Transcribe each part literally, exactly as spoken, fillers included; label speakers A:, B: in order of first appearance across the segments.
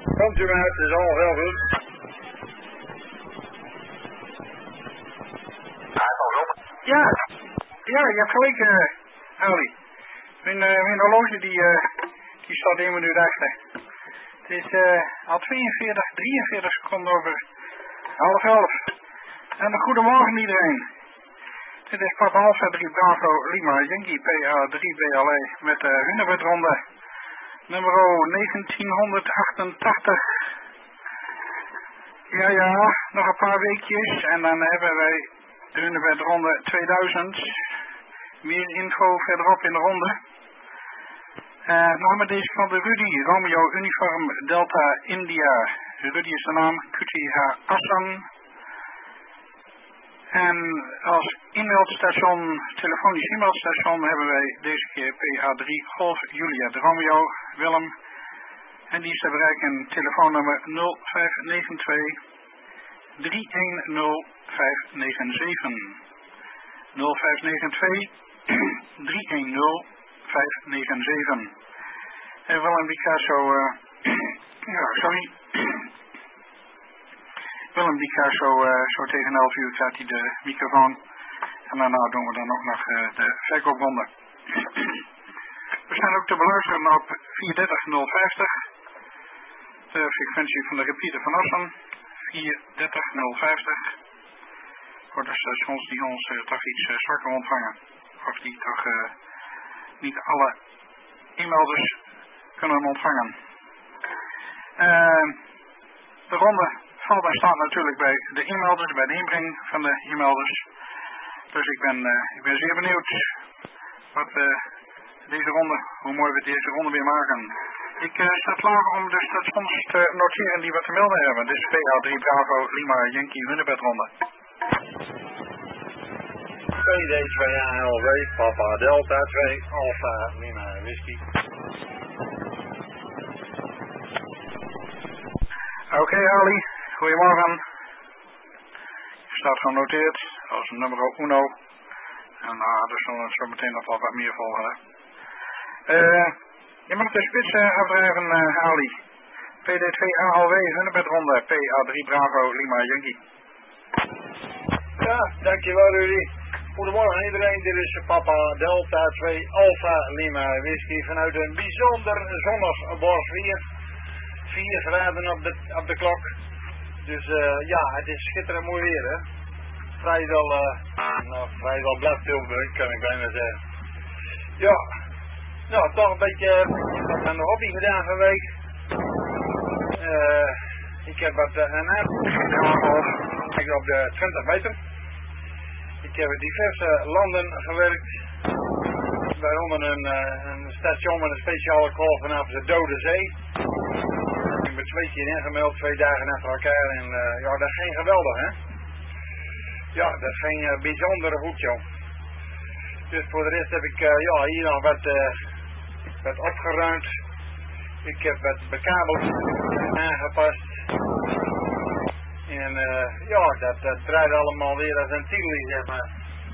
A: Komt u maar, het is allemaal wel goed.
B: Ja, ja, je hebt gelijk, uh, Ali. Mijn, uh, mijn horloge die, uh, die staat één minuut achter. Het is uh, al tweeënveertig, drieënveertig seconden over half elf. En een goedemorgen iedereen. Dit is Papa Alpha drie Bravo Lima Yankee P A drie B L E met de Hunebedronde nummer negentienhonderdachtentachtig. Ja, ja, nog een paar weekjes en dan hebben wij de Hunebedronde tweeduizend. Meer info verderop in de ronde. Uh, nog met deze van de Rudy, Romeo Uniform Delta India. Rudy is de naam, Q T H Assan. En als e-mailstation, telefonisch e-mailstation hebben wij deze keer P A drie Golf Julia de Romeo Willem. En die is te bereiken telefoonnummer nul vijf negen twee drie een nul vijf negen zeven. nul vijf negen twee drie een nul vijf negen zeven. En Willem die gaat zo, uh, ja sorry. Willem die gaat zo, uh, zo tegen elf uur gaat hij de microfoon. En daarna doen we dan ook nog uh, de verkoopronde. We zijn ook te beluisteren op vierhonderddertig nul vijftig. De frequentie van de repeater van Assen. vierhonderddertig nul vijftig. Voor de stations die ons uh, toch iets uh, zwakker ontvangen. Of die toch uh, niet alle e-mailers kunnen ontvangen. Uh, de ronde valt en staat natuurlijk bij de e-mailers, bij de inbreng van de e-mailers. Dus ik ben, uh, ik ben zeer benieuwd wat uh, deze ronde, hoe mooi we deze ronde weer maken. Ik uh, sta klaar om de stations te noteren die we te melden hebben. Dit is P A drie Bravo Lima Yankee Hunebedronde.
A: P D twee A L W, Papa Delta twee, Alpha Lima Whisky.
B: Oké okay, Ali, goedemorgen. Je staat genoteerd als nummer uno. En uh, er zullen zo meteen nog wel wat meer volgen. Uh, je mag de spits uh, afdrijven, uh, Ali. P D twee A L W, Hunebedronde, P A drie Bravo Lima Yankee.
A: Ja, dankjewel Rudy. Goedemorgen iedereen, dit is Papa Delta twee Alpha Lima Whisky vanuit een bijzonder zonnig Borsvier. vier graden op de, op de klok. Dus uh, ja, het is schitterend mooi weer hè. Vrijdag, uh, nou vrijdag blad Tilburg kan ik bijna zeggen. Ja, nou toch een beetje wat aan de hobby gedaan van week. Uh, ik heb wat uh, een aantal op de twintig meter. Ik heb diverse landen gewerkt, waaronder een, uh, een station met een speciale call vanaf de Dode Zee. Ik ben twee keer ingemeld, twee dagen achter elkaar en uh, ja, dat ging geweldig hè. Ja, dat ging uh, bijzonder goed joh. Dus voor de rest heb ik uh, ja, hier nog wat, uh, wat opgeruimd. Ik heb wat bekabeld aangepast. En uh, ja, dat, dat draait allemaal weer als een tielie, zeg maar.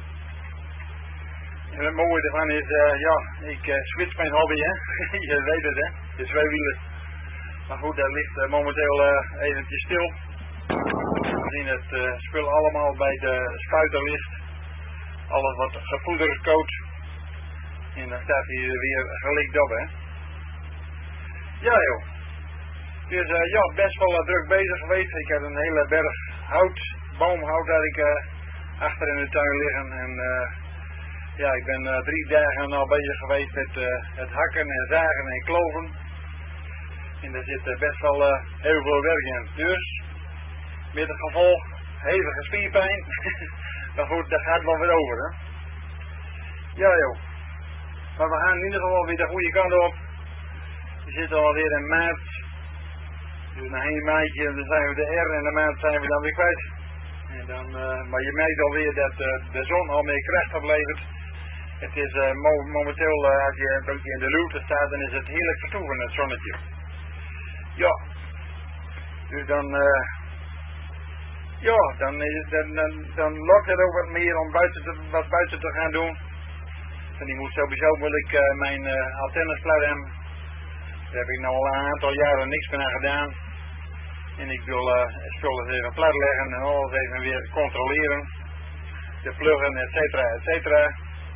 A: En het mooie ervan is, uh, ja, ik uh, switch mijn hobby, hè. Je weet het, hè. De tweewielers. Maar goed, dat ligt uh, momenteel uh, eventjes stil. We zien het uh, spul allemaal bij de spuiter ligt. Alles wat gepoederd coat. En dan staat hij weer gelikt op, hè. Ja, joh. Dus uh, ja, best wel uh, druk bezig geweest. Ik heb een hele berg hout, boomhout dat ik uh, achter in de tuin liggen. En uh, ja, ik ben uh, drie dagen al bezig geweest met uh, het hakken en zagen en kloven. En daar zit uh, best wel uh, heel veel werk in. Dus, met het gevolg, hevige spierpijn. Maar goed, dat gaat wel weer over, hè. Ja joh. Maar we gaan in ieder geval weer de goede kant op. We zitten alweer in maart. Dus na één maandje dan zijn we de R en de maand zijn we dan weer kwijt. En dan, uh, maar je merkt alweer dat uh, de zon al meer kracht oplevert. Het is uh, mo momenteel, uh, als je een beetje in de luwte staat, dan is het heerlijk vertoeven, het zonnetje. Ja. Dus dan, uh, ja, dan, is, dan, dan, dan lokt het ook wat meer om buiten te, wat buiten te gaan doen. En die moet sowieso, wil ik uh, mijn uh, antennes plannen Daar heb ik nou al een aantal jaren niks meer aan gedaan. En ik wil uh, spullen even plat leggen en alles even weer controleren. De pluggen, et cetera, et cetera.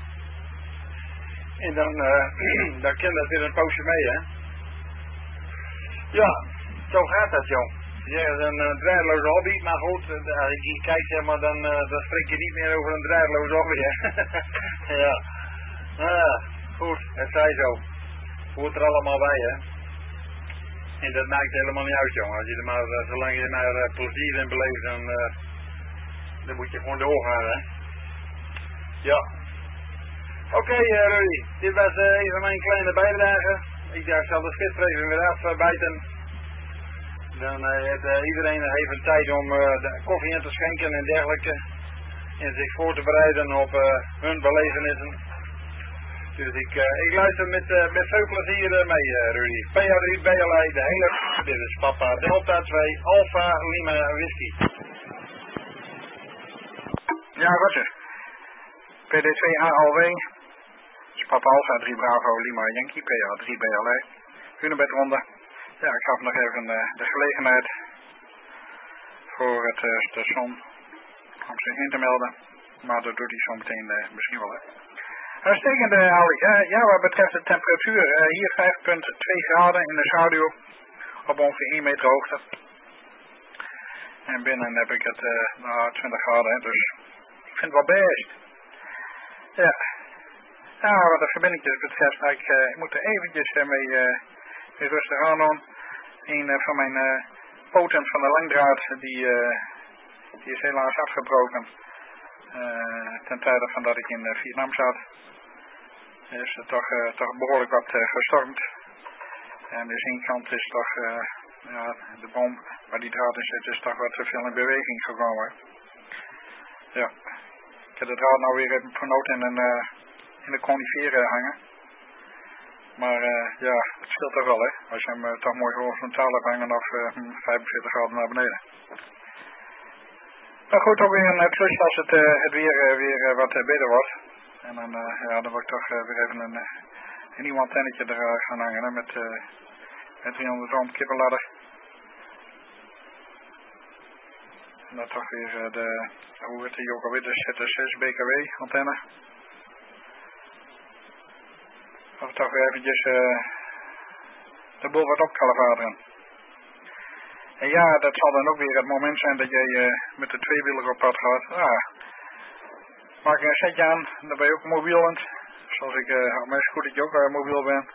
A: En dan, uh, dan kan dat weer een poosje mee, hè. Ja, zo gaat dat, jong. Ja, het is een uh, draadloze hobby, maar goed, uh, als ik hier kijk, zeg maar, dan, uh, dan spreek je niet meer over een draadloze hobby, hè. Ja, ah, goed, het zij zo. Hoort er allemaal bij, hè. En dat maakt helemaal niet uit, jongen. Als je er maar, uh, zolang je maar uh, plezier in beleeft, dan, uh, dan moet je gewoon doorgaan, hè. Ja. Oké, okay, uh, Rudy, dit was uh, even mijn kleine bijdrage. Ik dacht, ik zal de schip er even weer afbijten. Dan uh, heeft uh, iedereen even tijd om uh, de koffie in te schenken en dergelijke. En zich voor te bereiden op uh, hun belevenissen. Dus ik, uh, ik luister met, uh, met veel plezier uh, mee, uh, Rudy. P A drie B L I, de hele... Dit is Papa Delta twee, Alpha Lima Whisky.
B: Ja, Roger. P D twee A L W. Papa Alpha drie Bravo Lima Yankee, P A drie B L I. Hunebedronde. Ja, ik gaf nog even uh, de gelegenheid voor het uh, station om zich in te melden. Maar dat doet hij zo meteen uh, misschien wel. Uitstekend, uh, Ali. Uh, ja, wat betreft de temperatuur. Uh, hier vijf komma twee graden in de schaduw. Op ongeveer één meter hoogte. En binnen heb ik het uh, nou, twintig graden. Dus ik vind het wel best. Ja. Nou, wat de verbindingjes betreft, nou, ik, uh, ik moet er eventjes uh, mee, uh, mee rustig aan doen. Een uh, van mijn uh, poten van de langdraad, die, uh, die is helaas afgebroken. Uh, ten tijde van dat ik in uh, Vietnam zat. Is er toch, uh, toch behoorlijk wat uh, gestormd. En dus één kant is toch, uh, ja, de boom waar die draad in zit, is toch wat te veel in beweging gekomen. Ja. Ik heb de draad nou weer even vernoot in een... Uh, in de coniferen hangen. Maar uh, ja, het scheelt toch wel, hè. Als je hem uh, toch mooi horizontaal hebt hangen of uh, vijfenveertig graden naar beneden. Maar goed, ook weer een uh, plus als het, uh, het weer uh, weer uh, wat uh, beter wordt. En dan, uh, ja, dan wordt toch uh, weer even een, een nieuw antennetje er uh, gaan hangen, hè, met, uh, met driehonderd ohm kippenladder. En dan toch weer uh, de, hoe heet die ook alweer, de Z zes B K W antenne. Of toch weer eventjes uh, de boel wat opkalfateren. En ja, dat zal dan ook weer het moment zijn dat jij uh, met de tweewieler op pad gaat. Ah, maak je een setje aan, dan ben je ook mobielend. Zoals ik uh, op mijn scootertje ook uh, mobiel ben.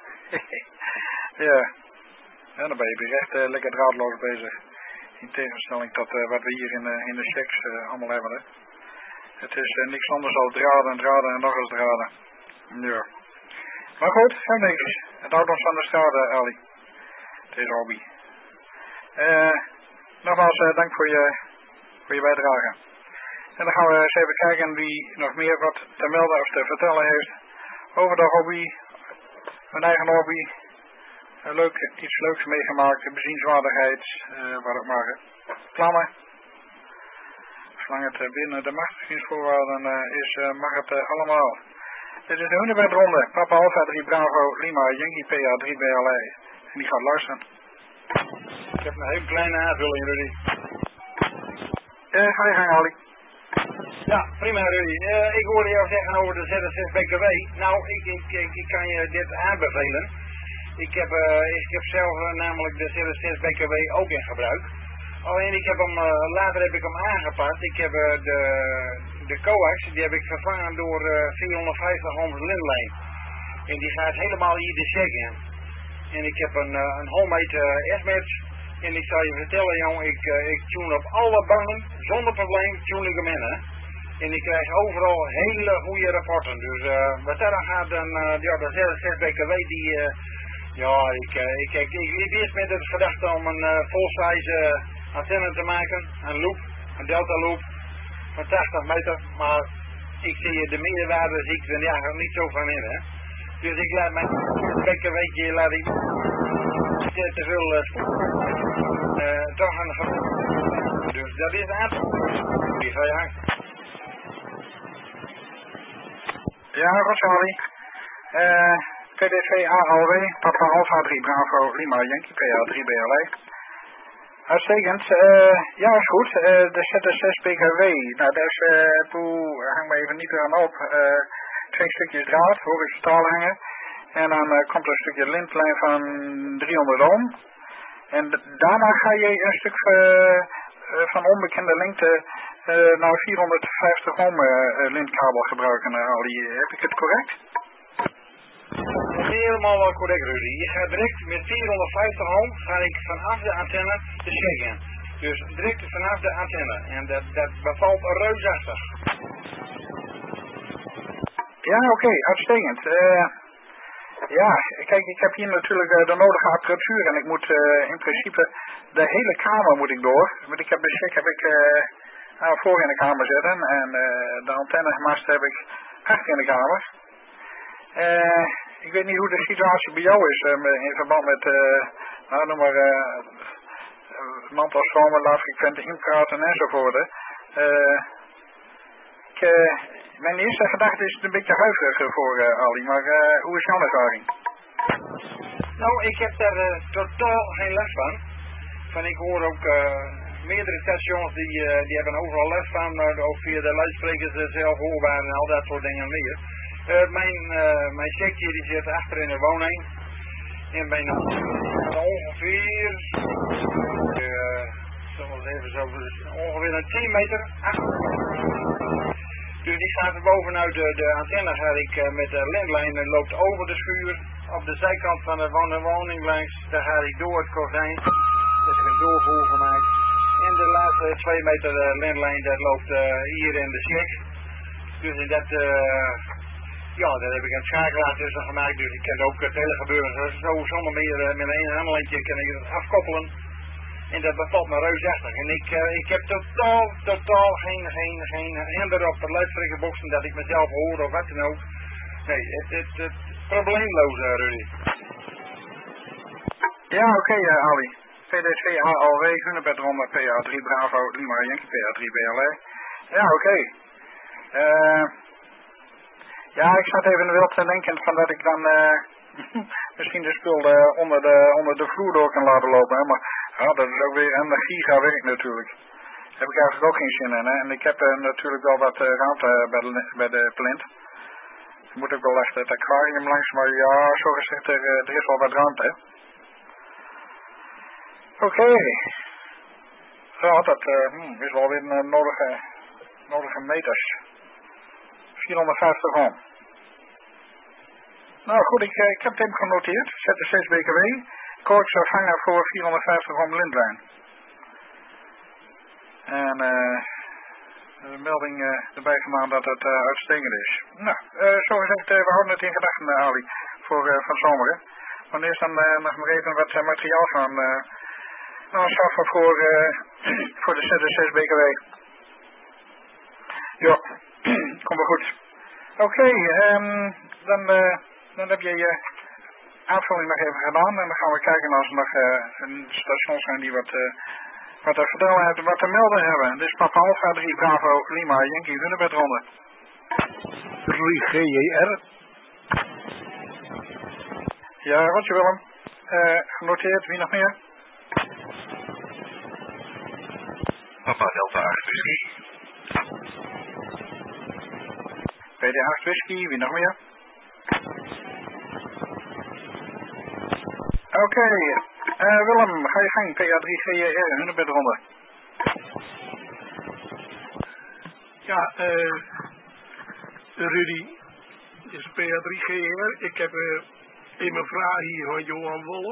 B: Ja. Ja, dan ben je weer echt uh, lekker draadloos bezig. In tegenstelling tot uh, wat we hier in, uh, in de checks uh, allemaal hebben. Hè. Het is uh, niks anders dan draden en draden en nog eens draden. Ja. Maar goed, helemaal niks. Het houdt ons van de straat, Ali. Deze hobby. Uh, nogmaals, uh, dank voor je, voor je bijdrage. En dan gaan we eens even kijken wie nog meer wat te melden of te vertellen heeft over de hobby. Mijn eigen hobby. Uh, leuk, iets leuks meegemaakt, bezienswaardigheid, uh, wat ook maar. Plannen. Zolang het uh, binnen de machtigingsvoorwaarden uh, is, uh, mag het uh, allemaal. Dit is de Hunebedronde, Papa Alpha drie Bravo Lima Yankee P A drie B L I. En die gaat luisteren.
A: Ik heb een heel kleine aanvulling, Rudy.
B: Uh, ga je gang, Ali.
A: Ja, prima, Rudy. Uh, ik hoorde jou zeggen over de Z zes B K W. Nou, ik, ik, ik, ik kan je dit aanbevelen. Ik heb, uh, ik heb zelf uh, namelijk de Z zes B K W ook in gebruik. Alleen ik heb hem, uh, later heb ik hem aangepast. Ik heb uh, de, de coax, die heb ik vervangen door uh, vierhonderdvijftig ohms linlijn. En die gaat helemaal hier de check in. En ik heb een, uh, een homemade uh, S-match. En ik zal je vertellen, jongen, ik, uh, ik tune op alle banden, zonder probleem, tune ik hem in, hè. En ik krijg overal hele goede rapporten. Dus uh, wat daar dan gaat, dan, uh, ja, de Z zes B K W, die, uh, ja, ik, uh, ik, ik, ik liep eerst met het gedachte om een uh, full-size uh, antenne te maken, een loop, een delta loop, van tachtig meter, maar ik zie de meerwaarde, zie ik er ja, niet zo van in, hè. Dus ik laat mijn B K W'tje, laat ik te, te veel, uh, uh, toch een ge... Dus dat is aan. Die ga je hangen.
B: Ja, Rosali. Uh, P D C A L W, Papa Alpha drie Bravo Lima Yankee P A drie B L E. Uitstekend. Uh, ja, is goed. Uh, de Z S zes B K W. Nou, daar is, uh, poe, hang me even niet eraan op. Uh, twee stukjes draad, horizontaal hangen. En dan uh, komt er een stukje lintlijn van driehonderd ohm. En daarna ga je een stuk uh, uh, van onbekende lengte uh, naar vierhonderdvijftig ohm uh, lintkabel gebruiken, uh, Ali. Heb ik het correct?
A: Dat is helemaal correct, Rudy. Je gaat direct met vierhonderdvijftig ohm ga ik vanaf de antenne de check in. Dus direct vanaf de antenne. En dat, dat bevalt reusachtig.
B: Ja, oké, okay, uitstekend. Uh, ja, kijk, ik heb hier natuurlijk uh, de nodige apparatuur en ik moet uh, in principe de hele kamer moet ik door. Want ik heb de check heb ik uh, nou, voor in de kamer zitten en uh, de antennemast heb ik achter in de kamer. Uh, ik weet niet hoe de situatie bij jou is uh, in verband met, uh, nou noem maar, uh, mantelzoomen, laagfrequente inpraten enzovoort. Uh, ik, uh, mijn eerste gedachte is het een beetje huiverig voor uh, Ali, maar uh, hoe is jouw ervaring?
A: Nou, ik heb daar uh, totaal geen last van. van ik hoor ook uh, meerdere stations die, uh, die hebben overal last van, uh, ook via de luidsprekers uh, zelf hoorbaar en al dat soort dingen meer. Uh, mijn, uh, mijn checkje die zit achter in de woning. En bijna ongeveer, uh, zoals even zo, dus ongeveer een tien meter achter. Dus die gaat er bovenuit de, de antenne, ga ik uh, met de landlijn loopt over de schuur. Op de zijkant van de woning, woning langs, daar ga ik door het kozijn. Dat is een doorvoer gemaakt. En de laatste twee meter uh, landlijn, dat loopt uh, hier in de check. Dus in dat... Uh, Ja, daar heb ik een schakelaar tussen gemaakt, dus ik kan ook het hele gebeuren zo zonder meer uh, met een handelijntje kan ik het afkoppelen. En dat bevalt me reusachtig. En ik, uh, ik heb totaal, totaal geen, geen, geen hinder op de luidsprekerboxen dat ik mezelf hoor of wat dan ook. Nee, het, het, het probleemloos, uh, Rudy.
B: Ja, oké, okay, uh, Ali. P D C A L W, Hunebed Ronda, P A drie Bravo, Lima Yankee, P A drie B L E. Ja, oké. Okay. Uh, Ja, ik zat even in de wild te denken van dat ik dan uh, misschien de spul uh, onder, de, onder de vloer door kan laten lopen. Hè? Maar ja, dat is ook weer een gigawerk natuurlijk. Daar heb ik eigenlijk ook geen zin in. Hè? En ik heb uh, natuurlijk wel wat uh, ruimte bij de, bij de plint. Er moet ook wel echt het aquarium langs, maar ja, zo gezegd, er, er is wel wat ruimte. Oké. Okay. Ja, dat uh, hmm, is wel weer een nodige, nodige meters. vierhonderdvijftig ohm. Nou goed, ik, ik heb het even genoteerd. Z S zes B K W. Koortsvervanger voor vierhonderdvijftig ohm lindlijn. En uh, de melding uh, erbij gemaakt dat het uh, uitstekend is. Nou, uh, zo gezegd, uh, we houden het in gedachten, uh, Ali, voor uh, van zomeren. Maar eerst dan uh, nog maar even wat uh, materiaal gaan uh, nou, schaffen voor, uh, voor de Z S zes B K W. Ja, komt wel goed. Oké, okay, um, dan, uh, dan heb je je aanvulling nog even gedaan en dan gaan we kijken als er nog uh, stations zijn die wat, uh, wat te vertellen hebben, wat te melden hebben. Dit is Papa Alpha drie Bravo Lima Yankee Hunebed Ronde.
C: drie G J R.
B: Ja, wat je Willem. Uh, genoteerd, wie nog meer?
C: Papa Delta acht Whisky.
B: P D acht Whisky, wie nog meer? Oké, okay. uh, Willem, ga je gang, P A drie G J R, Hunebed Ronde.
C: Ja, eh, uh, Rudy, dit is P A drie G J R. Ik heb uh, een vraag hier van Johan Wolf.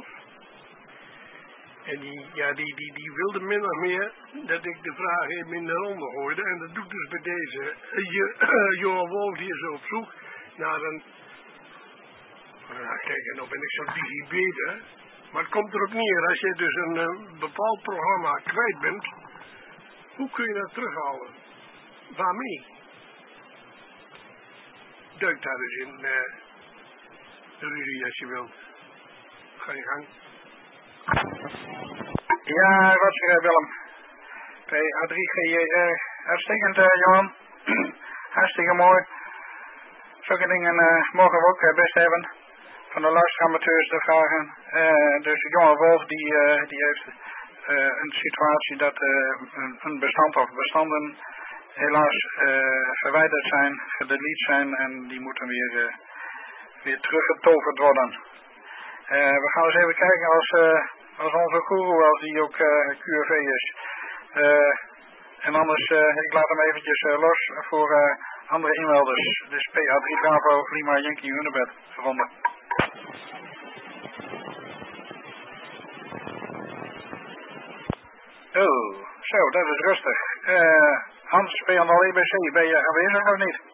C: En die, ja, die, die, die wilde min of meer dat ik de vraag even in de ronde gooide. En dat doe ik dus bij deze. Uh, Johan Wolf die is op zoek naar een... Nou, kijk, en nou ben ik zo digibeten. Maar het komt erop neer, als je dus een uh, bepaald programma kwijt bent, hoe kun je dat terughalen? Waarmee? Duik daar eens in, uh, Rudy, als je wilt. Ga je gang.
B: Ja, wat zeg jij, Willem? P A drie G J R, uitstekend, uh, Johan. Hartstikke mooi. Zulke dingen uh, mogen we ook uh, best hebben. van de luisteramateurs te vragen. Uh, dus Johan Wolf die, uh, die heeft uh, een situatie dat uh, een, een bestand of bestanden helaas uh, verwijderd zijn, gedelete zijn en die moeten weer, uh, weer teruggetoverd worden. Uh, we gaan eens even kijken als, uh, als onze guru, als die ook uh, Q R V is. Uh, en anders, uh, ik laat hem eventjes uh, los voor uh, andere inmelders. Dus P A drie Bravo, Lima, Yankee, Hunebed, gevonden. Oh, zo, dat is rustig. Uh, Hans, ben je aan de E B C? Ben je aanwezig of niet?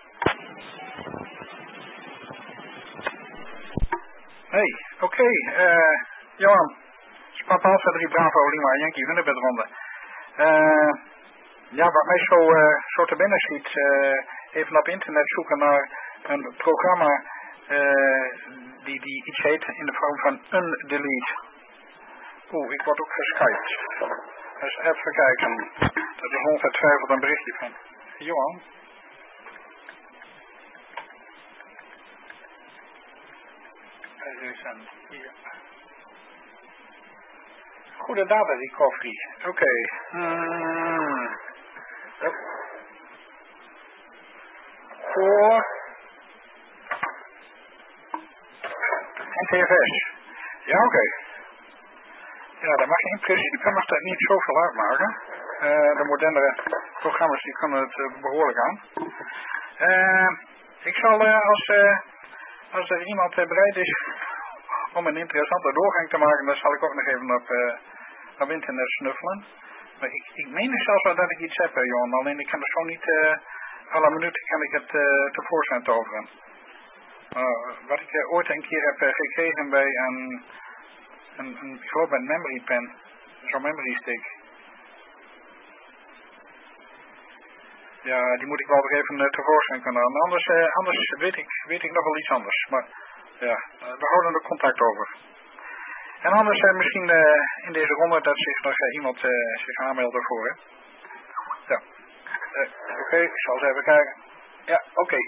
B: Nee, oké. Okay, uh, Johan, Papa Alpha drie Bravo, Lima, Yankee, Hunebed ronde. Uh, ja, wat mij zo, uh, zo te binnen schiet, uh, even op internet zoeken naar een programma uh, die, die iets heet in de vorm van undelete. Oeh, ik word ook geskypt. Dus even kijken. Dat is ongetwijfeld een berichtje van Johan. Er is een hier. Goede data recovery. Oké. Okay. Hmm. Yep. Voor N T F S. Ja, oké. Okay. Ja, dat mag in principe mag dat niet zoveel uitmaken. Uh, de modernere programma's die kunnen het uh, behoorlijk aan. Uh, ik zal uh, als, uh, als er iemand uh, bereid is om een interessante doorgang te maken, dan zal ik ook nog even op, uh, op internet snuffelen. Maar ik, ik meen zelfs wel dat ik iets heb, uh, Johan. Alleen ik kan er zo niet uh, alle minuten kan ik het uh, tevoorschijn toveren. Uh, wat ik uh, ooit een keer heb uh, gekregen bij een, een, een ik geloof een memory pen, zo'n memory stick. Ja, die moet ik wel weer even uh, tevoorschijn kunnen halen. Anders, uh, anders weet, ik, weet ik nog wel iets anders. Maar ja, we houden er contact over. En anders uh, misschien uh, in deze ronde dat zich nog uh, iemand uh, zich aanmeldt ervoor. Hè? Ja. Uh, oké, okay, ik zal eens even kijken. Ja, oké. Okay.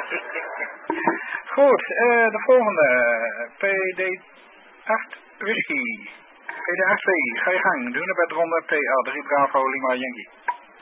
B: Goed, uh, de volgende. P D acht Whisky. P D acht W, ga je gang. Doe naar ronde P A drie Bravo, Lima, Yankee.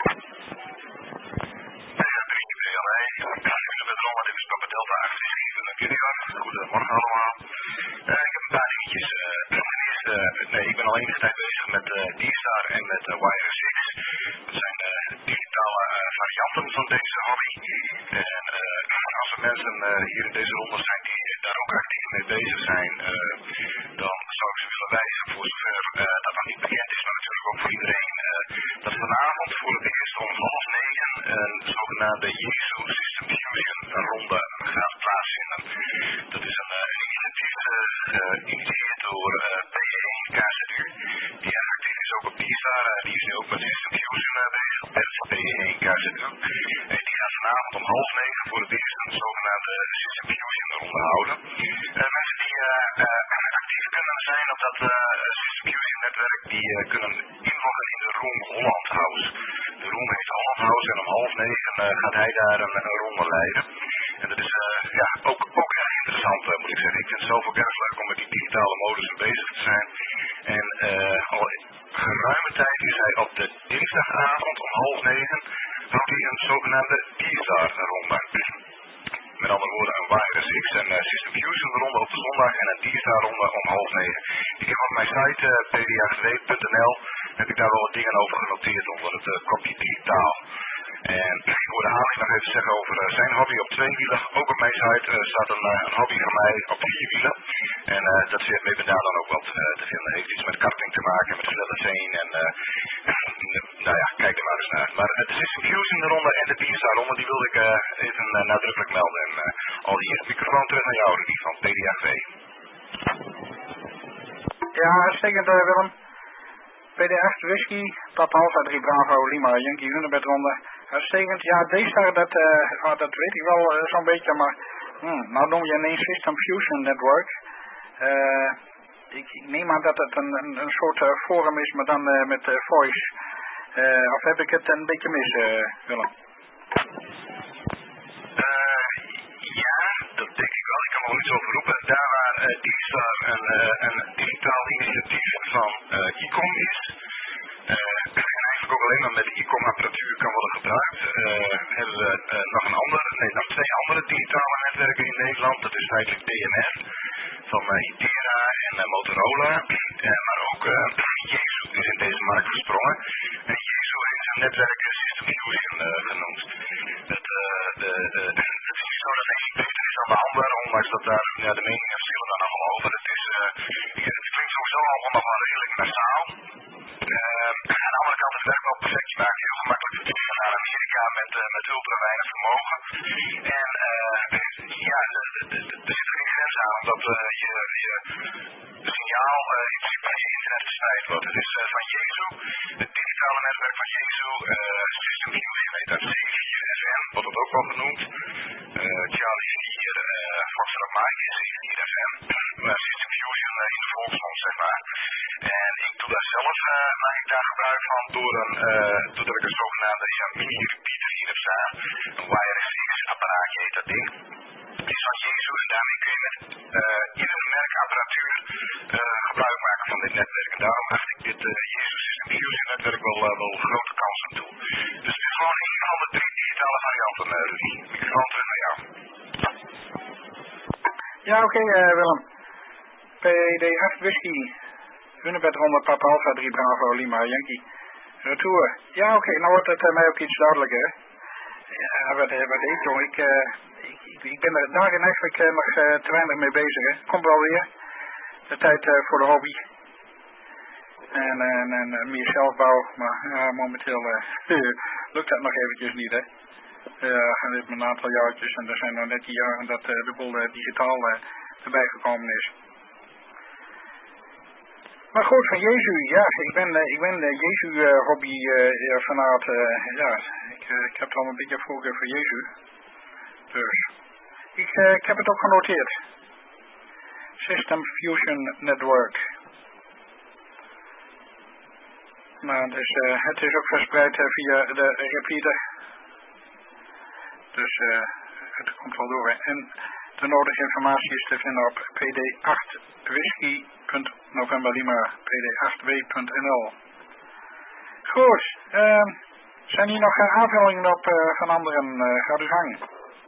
D: Goedemorgen allemaal. Uh, ik heb een paar dingetjes. Uh, ten eerste, uh, nee, ik ben al enige tijd bezig met uh, D-Star en met uh, Wire six. Dat zijn uh, digitale uh, varianten van deze hobby. En uh, als er mensen uh, hier in deze ronde zijn die daar ook actief mee bezig zijn, uh, dan zou ik ze willen wijzen, voor zover uh, dat nog niet bekend is, maar natuurlijk ook voor iedereen, uh, dat vanavond voor het eerst om half negen een zogenaamde Jesu System Fusion ronde gaat plaatsvinden. Dat is een, uh, een initiatief uh, geïnitieerd door uh, P E één K Z U, die erg actief is ook op D-Star, uh, die is nu ook met System Fusion uh, bezig, met P E één K Z U. En die gaat vanavond om half negen voor het eerst een zogenaamde System Fusion ronde houden. Uh, mensen die uh, uh, actief kunnen zijn op dat uh, System Fusion netwerk, die uh, kunnen inloggen in de room Holland House. De room heet Holland House en om half negen uh, gaat hij daar een, een ronde leiden. En dat is uh, ja, ook, ook erg interessant, uh, moet ik zeggen. Ik vind het zelf ook erg leuk om met die digitale modus bezig te zijn. En uh, al geruime tijd is hij op de dinsdagavond om half negen houdt hij een zogenaamde D-Star ronde. Met andere woorden een Wire six en uh, System Fusion ronde op de zondag en een D-Star ronde om half negen. Ik heb op mijn site uh, p d acht w punt n l heb ik daar wel wat dingen over genoteerd onder het uh, kopje digitaal. En ik hoorde Haling nog even zeggen over uh, zijn hobby op twee wielen. Ook op mijn site uh, staat een, uh, een hobby van mij op vier wielen. En uh, dat zit met daar dan ook wat uh, te vinden. Heeft iets met karting te maken, met Veen en uh, nou ja, kijk er maar eens naar. Maar uh, de System Fusion ronde en de D-Star ronde die wilde ik uh, even uh, nadrukkelijk melden. En uh, al hier microfoon terug naar jou, Rudy van P D acht W.
B: Ja, uitstekend uh, Willem. P D acht Whisky, Papa Alpha drie Bravo, Lima, Yankee, Hunebed ronde. Uitstekend. Ja, D-Star, dat, uh, oh, dat weet ik wel uh, zo'n beetje, maar hmm, nou noem je een System Fusion Network. Uh, ik, ik neem aan dat het een, een, een soort uh, forum is, maar dan uh, met uh, voice. Uh, of heb ik het een beetje mis, uh, Willem?
D: Uh, ja, dat denk ik wel. Ik kan nog iets over roepen. Daar waar uh, D-Star een, uh, een digitaal initiatief van uh, I C O M is, uh, en eigenlijk ook alleen maar met I C O M-apparatuur kan worden gebruikt, uh, hebben we uh, nog, een ander, nee, nog twee andere digitale netwerken in Nederland. Dat is feitelijk D M R van uh, Itera en uh, Motorola, uh, maar ook uh, Jesu is in deze markt gesprongen. En Jesu heeft zijn netwerk System Fusion uh, genoemd. Het, uh, de, de, het is zo dat één beter is dan de ander, ondanks dat daar ja, de meningen verschillen dan allemaal over. Het, is, uh, het klinkt sowieso allemaal nog wel redelijk massaal. Uh, aan de andere kant is het werk wel perfect. Je maakt heel gemakkelijk verkeer naar Amerika met, uh, met ultra weinig vermogen. En uh, ja, er zit geen grens aan, omdat uh, je, je signaal uh, in principe bij je internet verspreid wordt. Het is uh, van Jesu, het digitale netwerk van Jesu, uh, System Fusion heet dat C vier F M, wordt dat ook wel genoemd. Uh, Charlie vier, uh, Foxtrot Mike is C vier F M, maar System Fusion uh, in de volksmond, zeg maar. En ik doe daar zelf, uh, maak ik daar gebruik van door een, uh, doordat ik een zogenaamde ja, mini-repeater hier heb staan. Een Wireless X apparaatje heet dat ding. Het is van Jesu en daarmee kun je met uh, iedere merkapparatuur uh, gebruik maken van dit netwerk. En daarom acht ik dit uh, Jesu System Fusion netwerk wel, uh, wel grote kansen toe. Dus het is gewoon een van de drie digitale varianten, uh, Rudy. Microfoon terug naar jou.
B: Ja, oké, okay, uh, Willem. P D acht Whisky. Hunebed honderd Papa Alpha drie Bravo Lima Yankee. Retour. Ja, oké, okay, nou wordt het uh, mij ook iets duidelijker. Ja, wat, wat heet jong, ik, uh, ik, ik, ik ben er daar eigenlijk uh, nog uh, te weinig mee bezig. Hè. Komt wel weer. De tijd uh, voor de hobby. En, en, en uh, meer zelfbouw. Maar ja, momenteel uh, lukt dat nog eventjes niet, hè. Ja, en dit met een aantal jaartjes. En er zijn nou net die jaren dat uh, de boel uh, digitaal uh, erbij gekomen is. Maar goed, van Jezu, ja, ik ben, uh, ik ben uh, Jezu uh, hobby uh, vanuit, uh, ja, ik, uh, ik heb al een beetje vroeger voor Jezu. Dus, ik, uh, ik heb het ook genoteerd. System Fusion Network. Maar het is, uh, het is ook verspreid uh, via de repeater. Dus uh, het komt wel door. En de nodige informatie is te vinden op p d acht whisky punt november lima p d acht w punt n l. Goed, uh, zijn hier nog uh, aanvullingen op uh, van anderen? Uh, gaat u gang.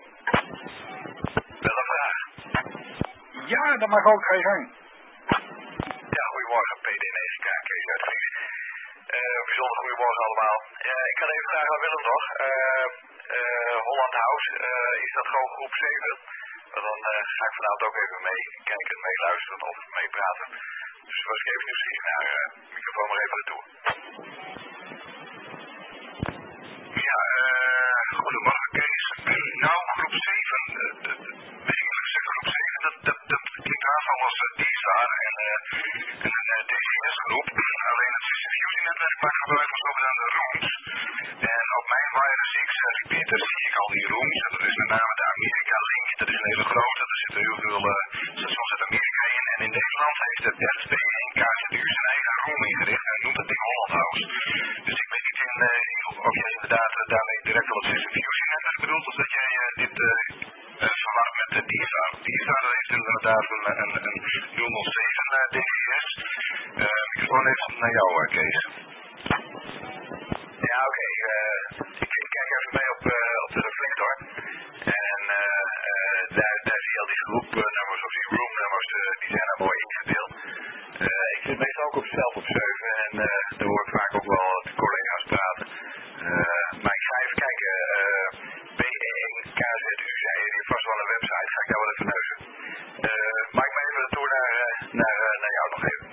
D: Wel een vraag.
B: Ja, dat mag ook, ga je gang.
D: Ja, goedemorgen, P D negen K, Kees uit Vliet. Uh, bijzonder goedemorgen allemaal. Uh, ik had even vragen aan Willem nog. Uh, uh, Holland House, uh, is dat gewoon groep zeven? Maar dan uh, ga ik vanavond ook even mee kijken, meeluisteren of meepraten. Dus was ik even nieuwsgierig naar uh, microfoon maar even naartoe. Ja, uh, goedemorgen Kees. Nou, groep zeven, uh, weet ik niet of groep zeven, dat, dat, dat klinkt aanval als uh, D-Star en, uh, en een uh, D C S-groep. Alleen het System Fusion netwerk maakt gebruik van zogenaamde rooms. En op mijn Wireless X uh, repeater zie ik al die rooms. En dat is met name de Amerika Link. Dat is een hele grote. Er zitten heel veel uh, stations uit Amerika in. En in Nederland heeft het R T één K Z U zijn eigen room ingericht. En noemt het ding Holland House. Dus ik weet niet in, uh, of jij inderdaad uh, daarmee direct al het System Fusion netwerk bedoelt. Of dat jij uh, dit uh, uh, verwacht met de D-Star. D-Star heeft inderdaad een, een, een nul nul zeven uh, D C S. Uh, ik gewoon even naar jou, uh, Kees. Ja, oké. Okay. Uh, ik, ik kijk even mee op, uh, op de reflector. En uh, uh, daar, daar zie je al die groepnummers of die roomnummers, uh, die zijn er mooi ingedeeld. Uh, ik zit meestal ook op zelf op zeven en uh, daar hoor ik vaak ook wel de collega's praten. Uh, maar ik ga even kijken. Uh, B één K Z U, zei je, die heeft vast wel een website. Ga ik daar wel even neuzen. Uh, maak me even de tour naar, uh, naar, uh, naar jou nog even.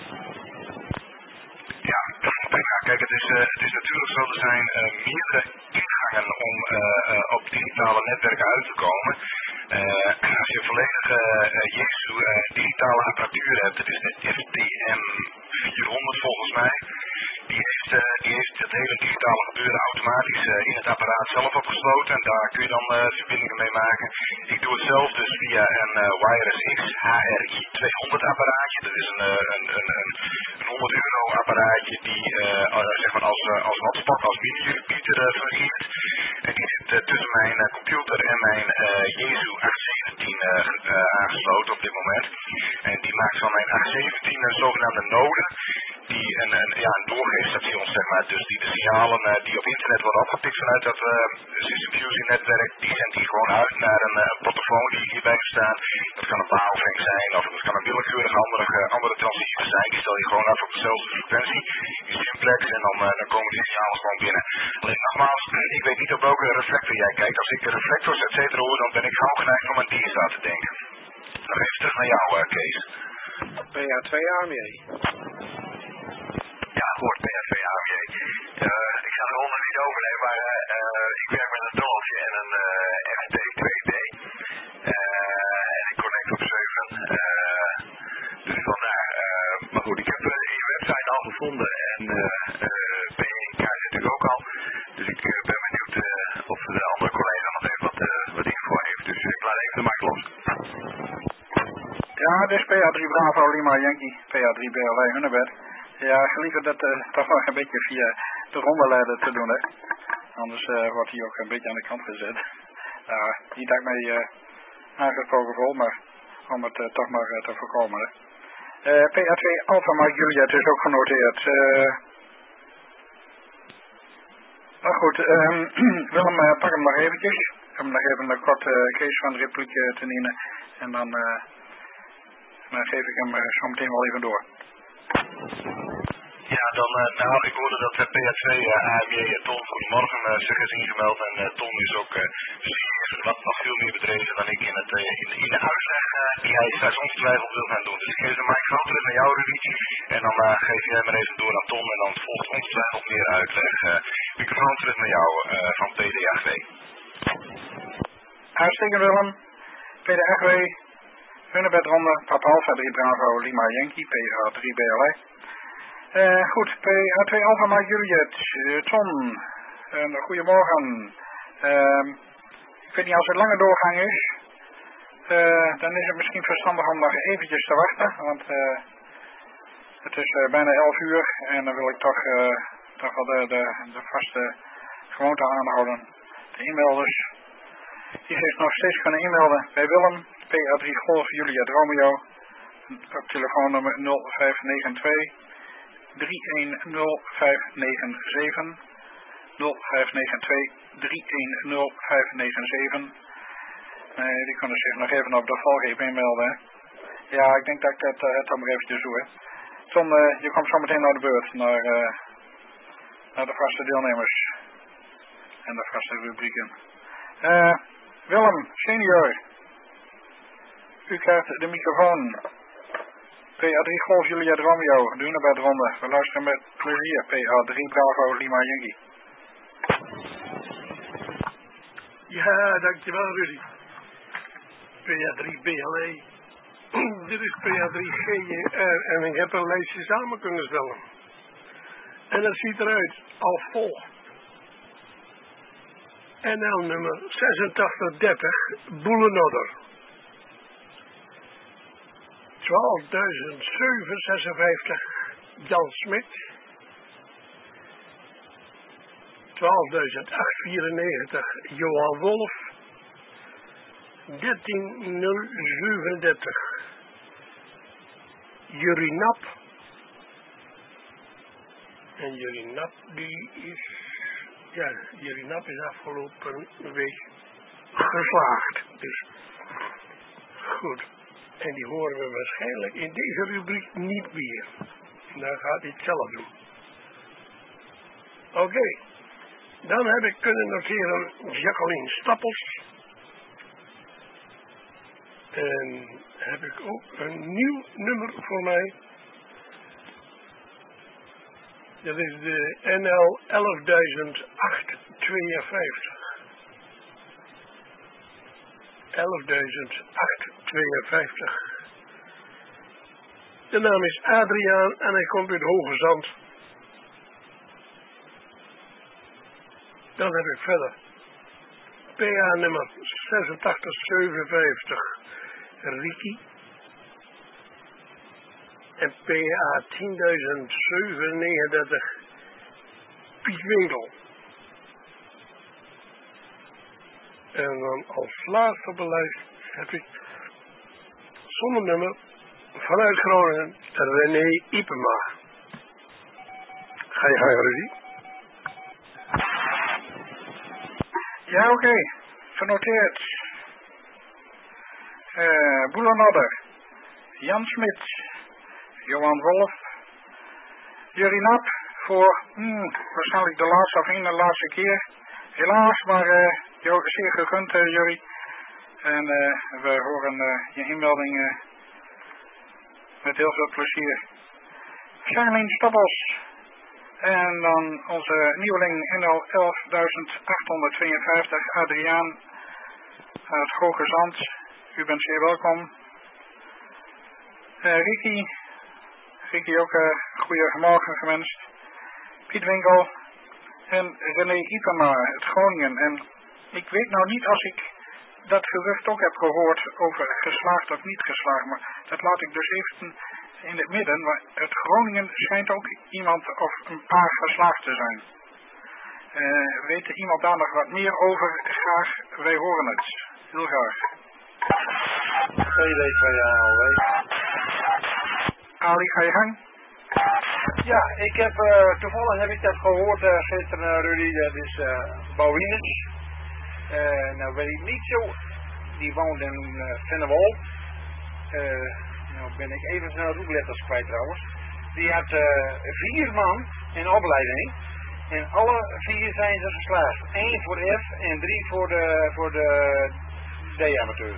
D: Ja, prima. Kijk, het is, uh, het is natuurlijk zo, er zijn uh, meerdere ingangen om uh, uh, op digitale netwerken uit te komen. Uh, als je volledig uh, Jesu uh, digitale apparatuur hebt, het is de F T M vierhonderd volgens mij, die heeft, uh, die heeft het hele digitale gebeuren automatisch uh, in het apparaat zelf opgesloten en daar kun je dan uh, verbindingen mee maken. Ik doe het zelf dus via een uh, Wireless X H R I tweehonderd apparaatje, dat is een, uh, een, een, een, een honderd euro apparaatje die uh, uh, zeg maar als, uh, als hotspot, als mini-repeater uh, fungeert. En die zit uh, tussen mijn uh, computer en mijn uh, Jesu acht zeventien zeventien uh, uh, aangesloten op dit moment. En die maakt van mijn acht zeventien een zogenaamde node. Die een, een, ja, een doorgeefstation, zeg maar. Dus die de signalen uh, die op internet worden opgepikt vanuit dat uh, System Fusion netwerk, die zendt die gewoon uit naar een, uh, portofoon die hierbij staat. Dat kan een Baofeng zijn of dat kan een willekeurige andere, uh, andere transistor zijn. Die stel je gewoon af op dezelfde frequentie, die simplex, en dan, uh, dan komen die signalen gewoon binnen. Alleen nogmaals, ik weet niet op welke reflector jij kijkt. Als ik de reflectors et cetera hoor, dan ben ik gauw geneigd om aan D S A te denken. Nog even terug naar jou, uh, Kees.
E: P A twee A M J.
D: Ja, goed, P A twee A M J. Uh, ik ga er onder niet overnemen, maar uh, ik werk met een dolletje en een uh, F T twee D. Uh, en ik connect op zeven. Uh, dus vandaar. Uh, maar goed, ik heb uh, je website al gevonden en uh, uh, P één K natuurlijk ook al. Dus ik uh, ben benieuwd uh, of de andere collega nog even wat, uh, wat info heeft. Dus ik laat even de mic los.
B: Ja, dit is P A drie Bravo Lima Yankee, P A drie B L I Hunebed. Ja, liever dat uh, toch wel een beetje via de rondeleider te doen, hè. Anders uh, wordt hij ook een beetje aan de kant gezet. Uh, niet dat ik mij uh, aangesproken voel, maar om het uh, toch maar uh, te voorkomen, hè. Uh, P A twee Alpha Mike Juliet is ook genoteerd. Uh, maar goed, um, Willem, uh, pak hem nog eventjes. Ik heb hem nog even een kort uh, Kees van de repliek uh, te nemen. En dan, uh, dan geef ik hem uh, zo meteen wel even door.
D: Ja, dan, uh, nou, ik hoorde dat uh, P A twee uh, A M J uh, Ton goedemorgen uh, zich is ingemeld. En uh, Ton is ook uh, zeer, wat nog veel meer bedreven dan ik in, het, uh, in, de, in de uitleg uh, die hij straks ongetwijfeld wil gaan doen. Dus ik geef de microfoon terug naar jou, Rudy. En dan uh, geef jij maar even door aan Ton en dan volgt ongetwijfeld meer uitleg. Uh, microfoon terug naar jou uh, van P D A G W.
B: Hartstikke Willem, P D A G W, Hunebed Ronde, Papa Alpha drie Bravo Lima Yankee, P A drie B L I. Uh, goed, P A twee Alpha Mike Juliet, uh, Ton, uh, goedemorgen. Uh, ik weet niet als het lange doorgang is, uh, dan is het misschien verstandig om nog eventjes te wachten, want uh, het is uh, bijna elf uur en dan wil ik toch, uh, toch wel de, de, de vaste gewoonte aanhouden. De e-mailers, die zich nog steeds kunnen inmelden bij Willem, P A drie Golf Juliet Romeo, op telefoonnummer nul vijf negen twee drie een nul vijf negen zeven nul vijf negen twee drie een nul vijf negen zeven. Nee, die kunnen zich nog even op de valgreep inmelden. Ja, ik denk dat ik het, uh, het dan maar eventjes doe. Hè. Tom, uh, je komt zo meteen naar de beurt, naar, uh, naar de vaste deelnemers en de vaste rubrieken. Uh, Willem, senior, u krijgt de microfoon. P A drie Golf Juliet Romeo, de Hunebed Ronde. We luisteren met plezier. P A drie Bravo Lima Yankee.
C: Ja, dankjewel Rudy. P A drie B L E. Dit is P A drie G J R en ik heb een lijstje samen kunnen stellen. En dat ziet eruit als volgt. N L nummer zesentachtig dertig, Boelenodder. twaalfduizend zevenhonderdzesenvijftig, Jan Smit. twaalfduizend achthonderdvierennegentig, Johan Wolf. dertien nul zevenendertig, Jurie Nap. En Jurie Nap die is, ja, Jurie Nap is afgelopen week geslaagd. Dus goed. En die horen we waarschijnlijk in deze rubriek niet meer. Dan gaat hij het zelf doen. Oké. Okay. Dan heb ik kunnen noteren Jacqueline Stappels. En heb ik ook een nieuw nummer voor mij. Dat is de N L elfduizend achthonderdtweeënvijftig. elfduizend achthonderdtweeënvijftig. De naam is Adriaan en hij komt uit Hoge Zand. Dan heb ik verder P A nummer zesentachtig zevenenvijftig Riki. En P A tienduizend zevenhonderdnegenendertig Piet Winkel. En dan als laatste op de lijst Hebt u? Zonder nummer vanuit Groningen, René Ipema. Ga je gang, Rudy?
B: Ja, oké. Okay. Genoteerd. Uh, Boelenodder. Jan Smit. Johan Wolf. Jurie Nap. Voor hmm, waarschijnlijk de laatste of een de laatste keer. Helaas, maar uh, zeer gegund, uh, Jurie. En uh, we horen uh, je inmelding uh, met heel veel plezier. Charlene Stabbels. En dan onze nieuweling N L elf achthonderdtweeënvijftig, Adriaan uit Hoge Zand. U bent zeer welkom. Uh, Ricky. Ricky ook uh, goedemorgen gewenst. Piet Winkel. En René Ipema uit Groningen. En ik weet nou niet als ik dat gerucht ook heb gehoord over geslaagd of niet geslaagd. Maar dat laat ik dus even in het midden. Maar uit Groningen schijnt ook iemand of een paar geslaagd te zijn. Uh, weet er iemand daar nog wat meer over? Graag, wij horen het. Heel graag.
A: twee D twee A L W.
B: Ali, ga je gang?
A: Ja, ik heb uh, toevallig heb ik dat gehoord uh, gisteren, uh, Rudy, dat is uh, Bouwinus. Uh, nou weet ik niet zo, die woont in uh, Vennewol. Uh, nou ben ik even snel roepletters kwijt trouwens. Die had uh, vier man in opleiding. En alle vier zijn ze geslaagd. Eén voor de F en drie voor de, voor de D-amateur.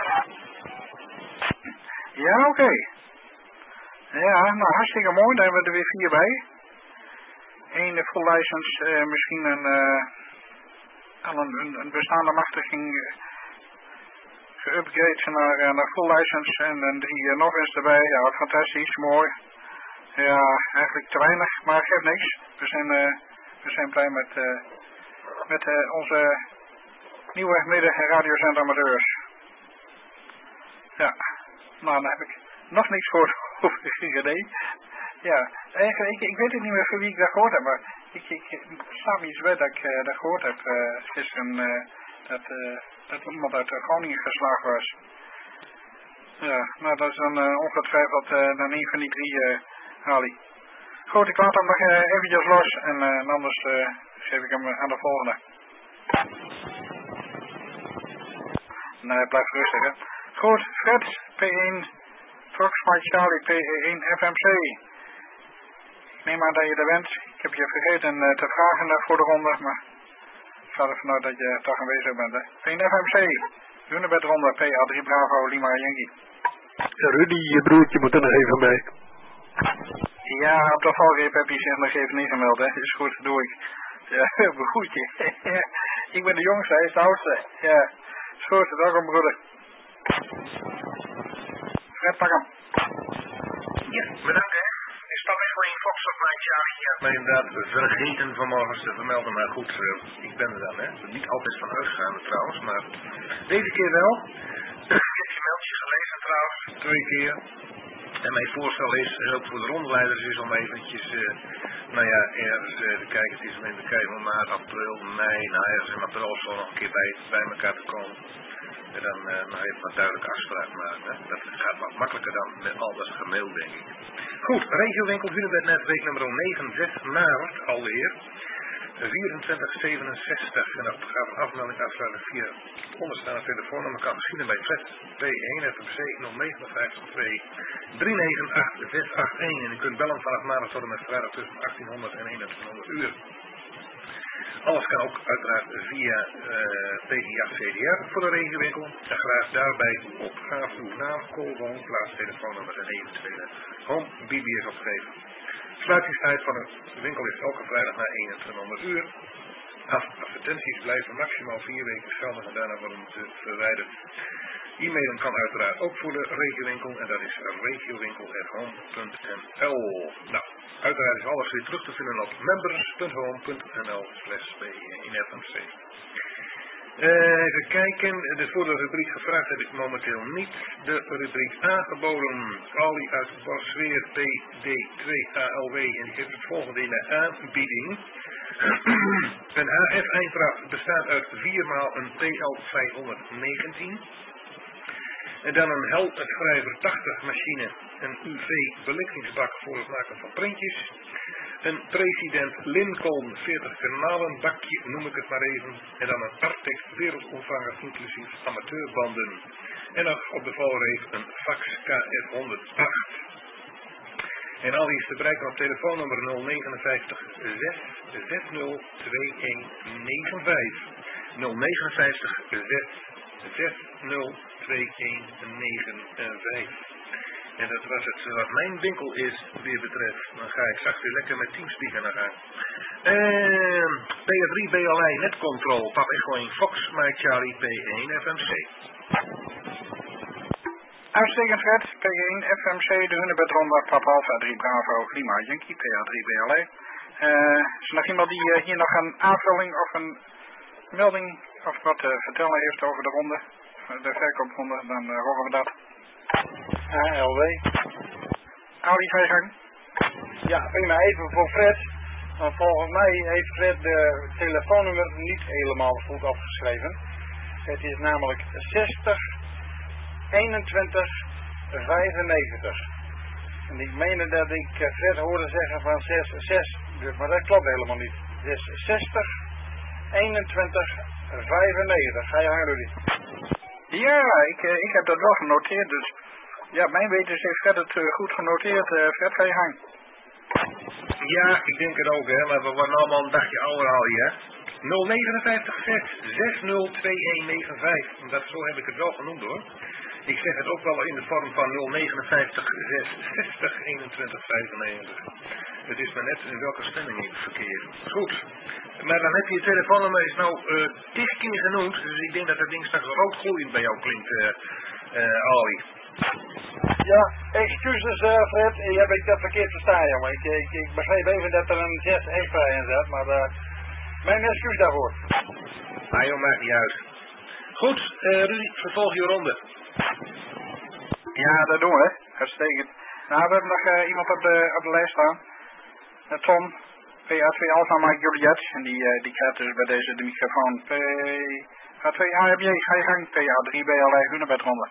B: Ja, oké. Okay. Ja, nou hartstikke mooi, daar hebben we er weer vier bij. Eén de full license, uh, misschien een, uh, al een, een, een bestaande machtiging uh, geüpgrade naar, uh, naar full license en dan drie uh, nog eens erbij. Ja, fantastisch, mooi. Ja, eigenlijk te weinig, maar geeft niks. We zijn, uh, we zijn blij met, uh, met uh, onze nieuwe midden- en radiozender amateurs. Ja, nou dan heb ik nog niks gehoord over René. Ja, eigenlijk, ik, ik weet het niet meer van wie ik dat gehoord heb, maar ik, ik, ik sta me iets bij dat ik uh, dat gehoord heb uh, gisteren, uh, dat, uh, dat iemand uit uh, Groningen geslaagd was. Ja, nou dat is dan uh, ongetwijfeld uh, dan een van die drie, uh, Ali. Goed, ik laat hem nog uh, eventjes los en uh, anders uh, geef ik hem aan de volgende. Nee, blijf rustig hè. Goed, Fred, P één, Foxtrot Charlie, P één F M C. Ik neem aan dat je er bent. Ik heb je vergeten uh, te vragen uh, voor de ronde, maar ik ga ervan uit dat je toch aanwezig bent. Hè. P één F M C, Hunebed ronde, P A drie Bravo, Lima Yankee.
C: Rudy, je broertje moet er nog even bij.
B: Ja, op de valreep heb je zich nog even ingemeld, hè. Is goed, doe ik. Ja, mijn goedje. Ik ben de jongste, hij is de oudste. Ja, is goed, welkom broeder. Fred, pak hem.
D: Ja, bedankt hè. Ik stap in voor een Fox op mijn Charlie. Ja, maar inderdaad vergeten vanmorgen te vermelden, maar goed, uh, ik ben er dan hè. Niet altijd van uitgegaan trouwens, maar deze keer wel. Ik heb je mailtje gelezen trouwens, twee keer. En mijn voorstel is, en ook voor de rondleiders is om eventjes, uh, nou ja, ergens uh, te kijken, het is om in te kijken van maart, april, mei, nou ergens in april zo nog een keer bij, bij elkaar te komen. En dan uh, nog even wat duidelijke afspraak maken. Hè? Dat gaat wat makkelijker dan met al dat gemail, denk ik. Goed, regiowinkel Hunebednet, week nummer negen, zes maart alweer. vierentwintig zevenenzestig. En dat gaat een afmelding afsluiten via onderstaande telefoonnummer. Kan geschieden bij Fred P één F M C nul negen vijf twee drie negen acht zes acht een. En u kunt bellen vanaf maandag tot en met vrijdag tussen achttienhonderd en eenentwintighonderd uur. Alles kan ook uiteraard via uh, P I A C D R voor de regiowinkel. En graag daarbij opgave uw naam, call, woonplaats, telefoonnummer en eventuele home B B S opgeven. Sluitingstijd van de winkel is elke vrijdag na eenentwintighonderd uur. Advertenties blijven maximaal vier weken geldig en daarna worden ze verwijderd. E-mailen kan uiteraard ook voor de regiowinkel en dat is regiowinkel at home punt n l. Nou, uiteraard is alles weer terug te vinden op members punt home punt n l slash p één F M C. Uh, even kijken, dus voor de rubriek gevraagd heb ik momenteel niet de rubriek aangeboden. Ali uit Borsweer P D twee A L W en ik heb het volgende in de aanbieding. Een H F eindpracht bestaat uit vier maal een T L vijfhonderdnegentien.
F: En dan een Helschrijver tachtig machine, een U V-belichtingsbak voor het maken van printjes. Een President Lincoln veertig kanalen bakje, noem ik het maar even. En dan een Artex wereldontvanger inclusief amateurbanden. En nog op de valreef een Fax K F honderdacht. En al die is te bereiken op telefoonnummer nul negenenvijftig zes zes nul twee een negen vijf. nul negenenvijftig zes zes nul twee een negen vijf. En dat was het wat mijn winkel is weer betreft. Dan ga ik straks weer lekker met Teamspeak aan de gang. En P A drie B L I netcontrol, Pap Echo één Fox, Mike Charlie P één F M C.
B: Uitstekend Fred, P één F M C, de Hunebedronde, Papa Alpha drie Bravo, Lima Yankee, P A drie B L I. Uh, is er nog iemand die uh, hier nog een aanvulling of een melding of wat te uh, vertellen heeft over de ronde, de verkoopronde, dan uh, horen we dat.
A: A L W.
B: Audi, ga je gang.
A: Ja, prima, even voor Fred. Want volgens mij heeft Fred de telefoonnummer niet helemaal goed afgeschreven. Het is namelijk zestig eenentwintig vijfennegentig. En ik meende dat ik Fred hoorde zeggen van zes zes, maar dat klopt helemaal niet. Het is zestig eenentwintig vijfennegentig. Ga je hangen, Rudy?
B: Ja, ik, uh, ik heb dat wel genoteerd, dus ja, mijn wetens heeft Fred het uh, goed genoteerd. Uh, Fred, ga je gang.
F: Ja, ik denk het ook, hè, maar we worden allemaal een dagje ouder al hier. nul negenenvijftig zes zes nul twee een negen vijf. Dat, zo heb ik het wel genoemd hoor. Ik zeg het ook wel in de vorm van nul negenenvijftig zes zestig eenentwintig vijfennegentig. Het is maar net in welke stemming ik verkeer. Goed. Maar dan heb je je telefoonnummer is nou uh, tig keer genoemd. Dus ik denk dat dat ding straks rood gloeiend bij jou klinkt, uh, uh, Ali.
A: Ja, excuses uh, Fred, je hebt ik dat verkeerd verstaan jongen. Ik, ik, ik begreep even dat er een zes extra in zat, maar uh, mijn excuus daarvoor.
F: Ah joh, maakt niet uit. Goed, uh, Rudy, vervolg je ronde.
B: Ja, dat doen we. Uitstekend. Nou, we hebben nog uh, iemand op de, op de lijst staan. Uh, Tom, P A twee Alpha Mike Juliet. En die, uh, die krijgt dus bij deze de microfoon. P A twee A M J, ga je gang. P A drie B L I Hunebedronde.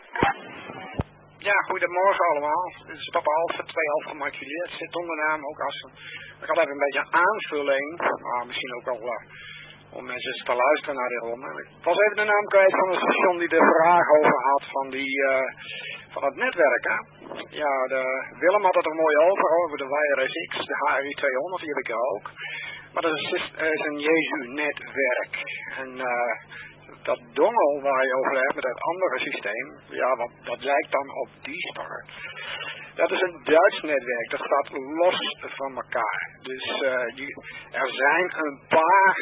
E: Ja, goedemorgen allemaal. Dit is Papa Alpha twee Alpha Mike Juliet. Zit onder naam ook als... Ik had even een beetje aanvulling. Maar misschien ook wel... Uh, om mensen te luisteren naar die ronde. Ik was even de naam kwijt van het station die de vraag over had van, die, uh, van het netwerk. Hè? Ja, de, Willem had het er mooi over, over de Wire S X, de H R I tweehonderd, die heb ik ook. Maar dat is, is een Jesu-netwerk. En uh, dat dongel waar je over hebt met dat andere systeem, ja, wat, dat lijkt dan op D-Star. Dat is een Duits netwerk, dat staat los van elkaar. Dus uh, die, er zijn een paar,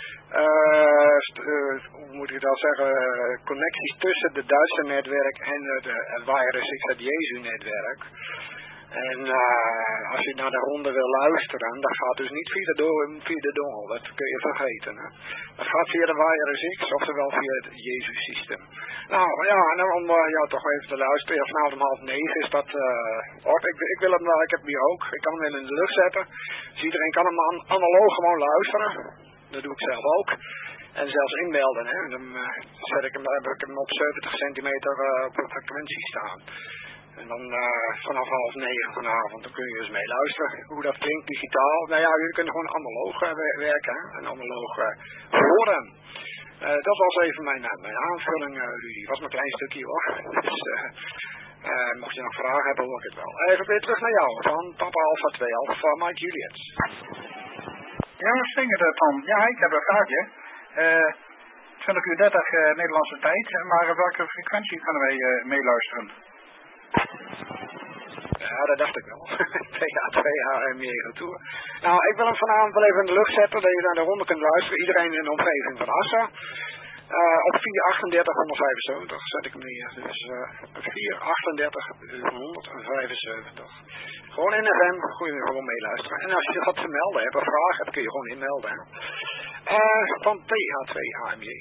E: uh, uh, hoe moet ik dat zeggen, uh, connecties tussen het Duitse netwerk en het uh, Wire S X, het Jesu-netwerk. En uh, als je naar de ronde wil luisteren, dat gaat dus niet via de, via de dongel, dat kun je vergeten. Hè? Dat gaat via de Wire S X, oftewel via het Jezus-systeem. Nou ja, en om uh, ja, toch even te luisteren, ja, vanavond om half negen is dat, uh, oh, ik, ik wil hem, uh, ik heb hem hier ook, ik kan hem in de lucht zetten. Dus iedereen kan hem an analoog gewoon luisteren, dat doe ik zelf ook. En zelfs inmelden, hè. Dan uh, zet ik hem, heb ik hem op zeventig centimeter uh, op de frequentie staan. En dan uh, vanaf half negen vanavond, dan kun je dus mee luisteren hoe dat klinkt digitaal. Nou ja, jullie kunnen gewoon analoog uh, werken, hè? En analoog uh, horen. Uh, dat was even mijn, uh, mijn aanvulling, uh, Rudy. Was maar een klein stukje hoor. Dus uh, uh, mocht je nog vragen hebben, hoor ik het wel. Even weer terug naar jou, van Papa Alpha twee Alpha Mike Juliet.
B: Ja, zeker dat Tom. Ja, ik heb een vraagje. Uh, twintig uur dertig uh, Nederlandse tijd, maar op welke frequentie kunnen wij uh, meeluisteren?
E: Ja, dat dacht ik wel. P A twee H M J retour. Nou, ik wil hem vanavond wel even in de lucht zetten, dat je naar de ronde kunt luisteren. Iedereen in de omgeving van Assa. Uh, op vier achtendertig honderdvijfenzeventig zet ik hem neer. Dus uh, vier achtendertig honderdvijfenzeventig. Gewoon in F M, kun je gewoon meeluisteren. En als je wat te melden hebt, een vraag hebt, kun je gewoon inmelden. Uh, van P A twee H M J.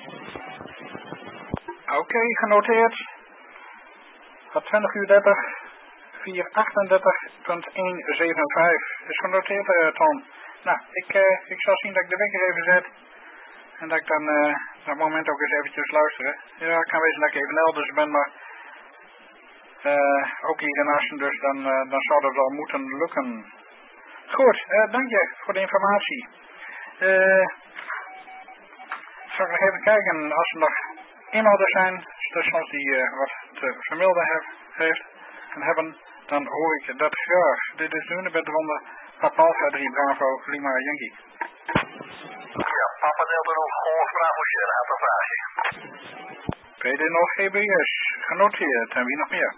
B: Oké, okay, genoteerd. Van twintig uur dertig, vier achtendertig honderdzevenenvijftig. Is genoteerd, uh, Tom. Nou, ik, uh, ik zal zien dat ik de wekker even zet. En dat ik dan uh, dat moment ook eens eventjes luisteren. Ja, ik kan wezen dat ik even elders ben, maar uh, ook hier in Assen, dus dan, uh, dan zou dat wel moeten lukken. Goed, uh, dank je voor de informatie. Uh, zal ik nog even kijken, als er nog inhouden zijn, stations die uh, wat te vermelden hef, heeft en hebben, dan hoor ik dat graag. Dit is de Hunebedronde, Papa Alpha drie Bravo Lima Yankee.
D: Ja, Papa Delta nog gewoon vraag moet je een vraagje.
B: P D nul G B S, genoteerd. En wie nog meer?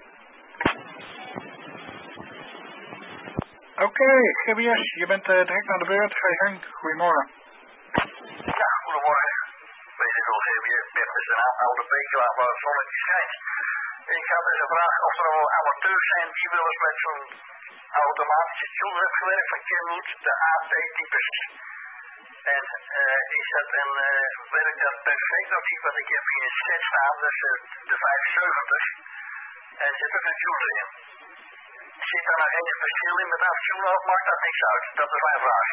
B: Oké, okay, G B S, je bent uh, direct aan de beurt. Ga je gang. Goedemorgen.
D: Ja, goedemorgen. P D nul G B S, Bert is een oude beker waar het zonnetje schijnt. Ik had dus een vraag of er wel amateurs zijn die wel eens met zo'n automatische tune hebben gewerkt van Kenwood, de A T-types. En uh, is dat een, uh, werkt dat perfect of niet? Want ik heb hier een set staan, dus uh, de vijfenzeventig. En er zit ook een tune in. Zit daar nog enig verschil in met aftunen of maakt dat niks uit? Dat is mijn vraag.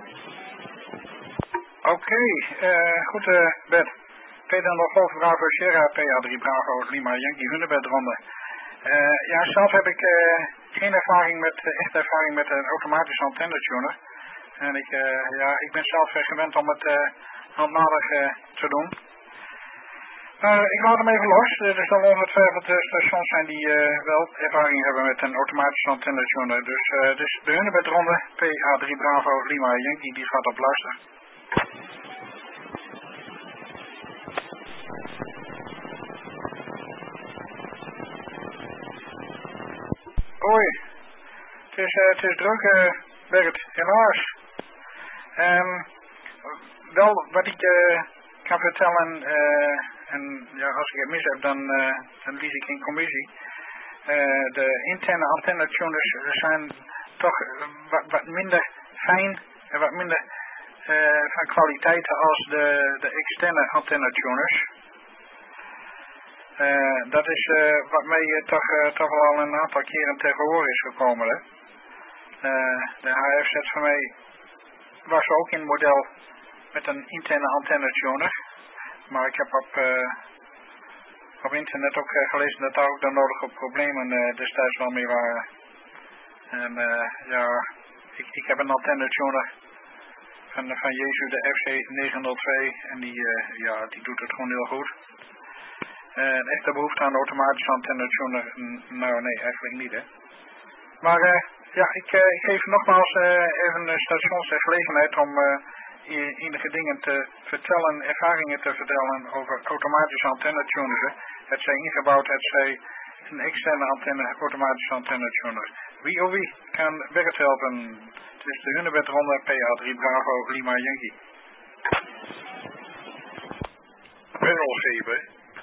B: Oké, okay, uh, goed uh, Bert. P D nul Golf Bravo Sierra, P A drie Bravo Lima Yankee Hunebedronde. Uh, ja, zelf heb ik uh, geen ervaring met, uh, echt ervaring met een automatische antennetuner. En ik, uh, ja, ik ben zelf uh, gewend om het uh, handmatig uh, te doen. Maar uh, ik laat hem even los. Er zal ongetwijfeld uh, stations zijn die uh, wel ervaring hebben met een automatische antennetuner. Dus, uh, dus de Hunebedronde, P A drie Bravo Lima Yankee, die gaat op luisteren. Hoi, het is, uh, het is druk, uh, Bert, helaas. Um, wel, wat ik uh, kan vertellen, uh, en ja, als ik het mis heb, dan, uh, dan lies ik in commissie. Uh, de interne antennetuners zijn toch wat, wat minder fijn en wat minder uh, van kwaliteit als de, de externe antennetuners. Uh, dat is uh, wat mij uh, toch, uh, toch wel al een aantal keren ter gehoor is gekomen. Hè? Uh, de H F Z van mij was ook in model met een interne antennetuner. Maar ik heb op, uh, op internet ook uh, gelezen dat daar ook de nodige problemen uh, destijds wel mee waren. En uh, ja, ik, ik heb een antennetuner van, van Jesu, de F C negenhonderdtwee. En die, uh, ja, die doet het gewoon heel goed. Uh, een echte behoefte aan een automatische antennetuner, nou nee, eigenlijk niet hè. Maar uh, ja, ik, uh, ik geef nogmaals uh, even de stations de gelegenheid om uh, enige dingen te vertellen, ervaringen te vertellen over automatische antennetuners. Het zij ingebouwd, het zij een externe antenne, automatische antennetuner. Wie of wie kan Bert helpen? Het is de Hunebedronde, P A drie Bravo Lima Yankee.
F: P nul G B.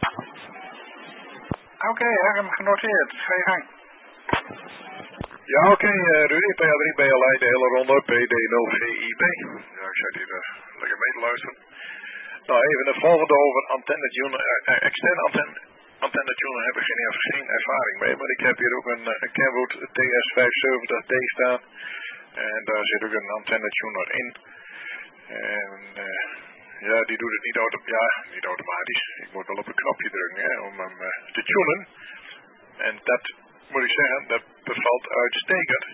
B: Oké, okay, heb hem genoteerd. Ga je gang.
F: Ja, oké, okay, uh, Rudy, P A drie B L I, de hele ronde, P D nul G I B. Ja, ik zit hier uh, lekker mee te luisteren. Nou, even het volgende over antennetuner, uh, externe antenne, antennetuner heb ik geen, geen ervaring mee, maar ik heb hier ook een, een Kenwood T S vijfenzeventig D staan. En daar zit ook een antennetuner in. En uh, ja, die doet het niet, auto ja, niet automatisch. Ik moet wel op een knopje drukken hè, om hem uh, te tunen. En dat moet ik zeggen, dat bevalt uitstekend.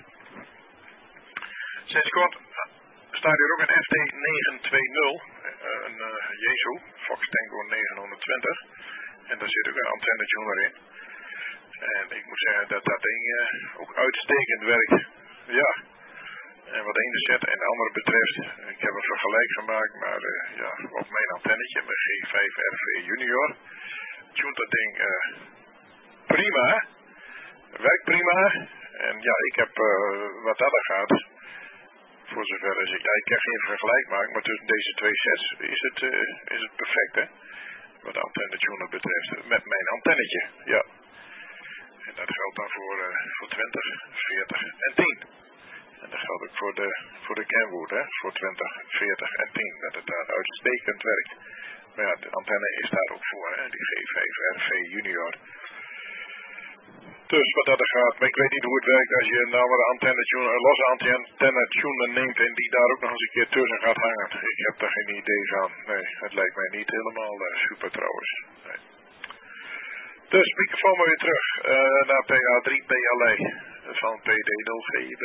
F: Sinds kort staat hier ook een F T negenhonderdtwintig, een uh, Jesu, Fox Tango negenhonderdtwintig. En daar zit ook een antennetuner in. En ik moet zeggen dat dat ding uh, ook uitstekend werkt. Ja. En wat de ene set en de andere betreft, ik heb een vergelijk gemaakt, maar uh, ja, op mijn antennetje, mijn G vijf R V Junior, tunt dat ding uh, prima, werkt prima. En ja, ik heb uh, wat dat er gaat, voor zover als ik, ja, ik heb geen vergelijk maken, maar tussen deze twee sets is het, uh, is het perfect hè, wat de antennetuner betreft, met mijn antennetje, ja. En dat geldt dan voor, uh, voor twintig, veertig en tien. En dat geldt ook voor de, voor de Kenwood, hè, voor twintig, veertig en tien, dat het daar uitstekend werkt. Maar ja, de antenne is daar ook voor, hè, die G vijf R V Junior.
G: Dus wat dat er gaat, maar ik weet niet hoe het werkt als je een andere antenne tune, een losse antenne tune neemt en die daar ook nog eens een keer tussen gaat hangen. Ik heb daar geen idee van. Nee, het lijkt mij niet helemaal uh, super trouwens. Nee. Dus microfoon maar weer terug uh, naar P A drie B L E van P D nul G I B.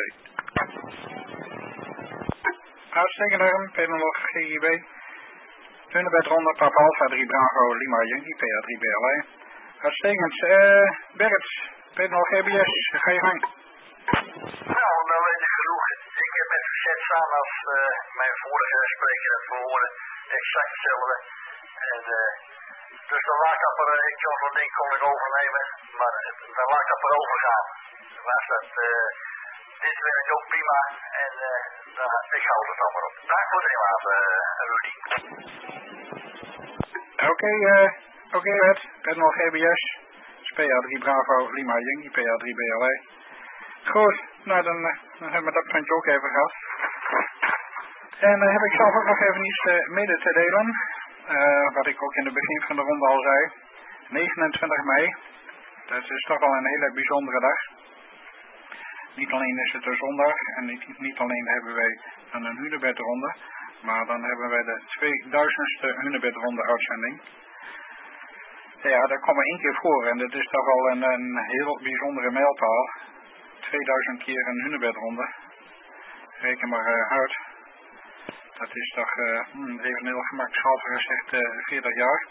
B: Uitstekend arm, P D nul G I B. Hunebed ronde, Papa Alpha drie Bravo, Lima Yankee, P A drie B L E. Uitstekend. Uh, Bert, P D nul G B S, ga je gang.
H: Nou, dan weet ik genoeg. Ik heb met verzet staan als uh, mijn vorige spreker het verhoorde. Exact hetzelfde. En uh, dus dan laat ik dat maar, uh, ik kon zo'n ding kon ik overnemen, maar uh, dan laat ik dat maar overgaan. Was dat, uh, dit werkt ook prima en uh, dan, ik houd het dan maar op. Dank voor het inlaten, uh, Rudy.
B: Oké, okay, uh, oké okay, Bert, P D nul G B S. P A drie Bravo, Lima Yankee, P A drie B L E. Goed, nou dan, uh, dan hebben we dat puntje ook even gehad. En dan uh, heb ik zelf ook nog even iets uh, mede te delen. Uh, wat ik ook in het begin van de ronde al zei. negenentwintig mei. Dat is toch wel een hele bijzondere dag. Niet alleen is het een zondag en niet, niet alleen hebben wij dan een hunebedronde. Maar dan hebben wij de tweeduizendste hunebedronde uitzending. Ja, dat komt maar één keer voor en dat is toch wel een, een heel bijzondere mijlpaal. tweeduizend keer een hunebedronde. Reken maar uh, uit. Dat is toch, uh, even heel gemakshalve gezegd, uh, veertig jaar.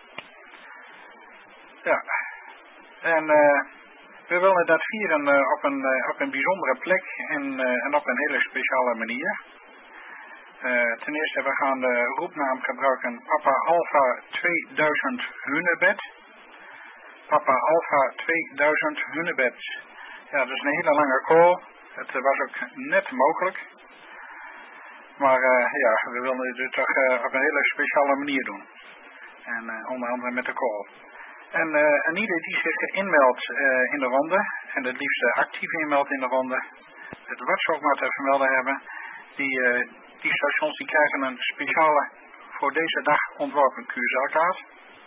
B: Ja. En uh, we willen dat vieren uh, op, een, uh, op een bijzondere plek en, uh, en op een hele speciale manier. Uh, ten eerste, we gaan de roepnaam gebruiken Papa Alpha tweeduizend Hunebed. Papa Alpha tweeduizend Hunebed. Ja, dat is een hele lange call. Het uh, was ook net mogelijk. Maar uh, ja, we willen het toch uh, op een hele speciale manier doen. En uh, onder andere met de call. En uh, en ieder die zich inmeldt uh, in de ronde, en het liefst uh, actief inmeldt in de ronde, het wat ze ook maar te vermelden hebben, die, uh, die stations die krijgen een speciale, voor deze dag ontworpen Q S L-kaart.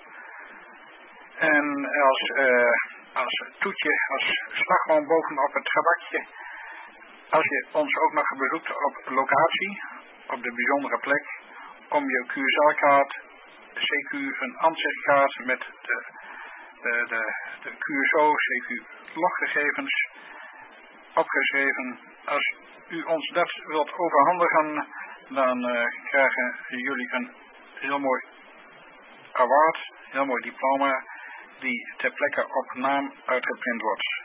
B: En als, uh, als toetje, als slagroom bovenop het gebakje, als je ons ook nog bezoekt op locatie, op de bijzondere plek, om je Q S L-kaart, C Q een aanzichtkaart met de, de, de, de Q S O, C Q loggegevens opgeschreven. Als u ons dat wilt overhandigen, dan uh, krijgen jullie een heel mooi award, heel mooi diploma, die ter plekke op naam uitgeprint wordt.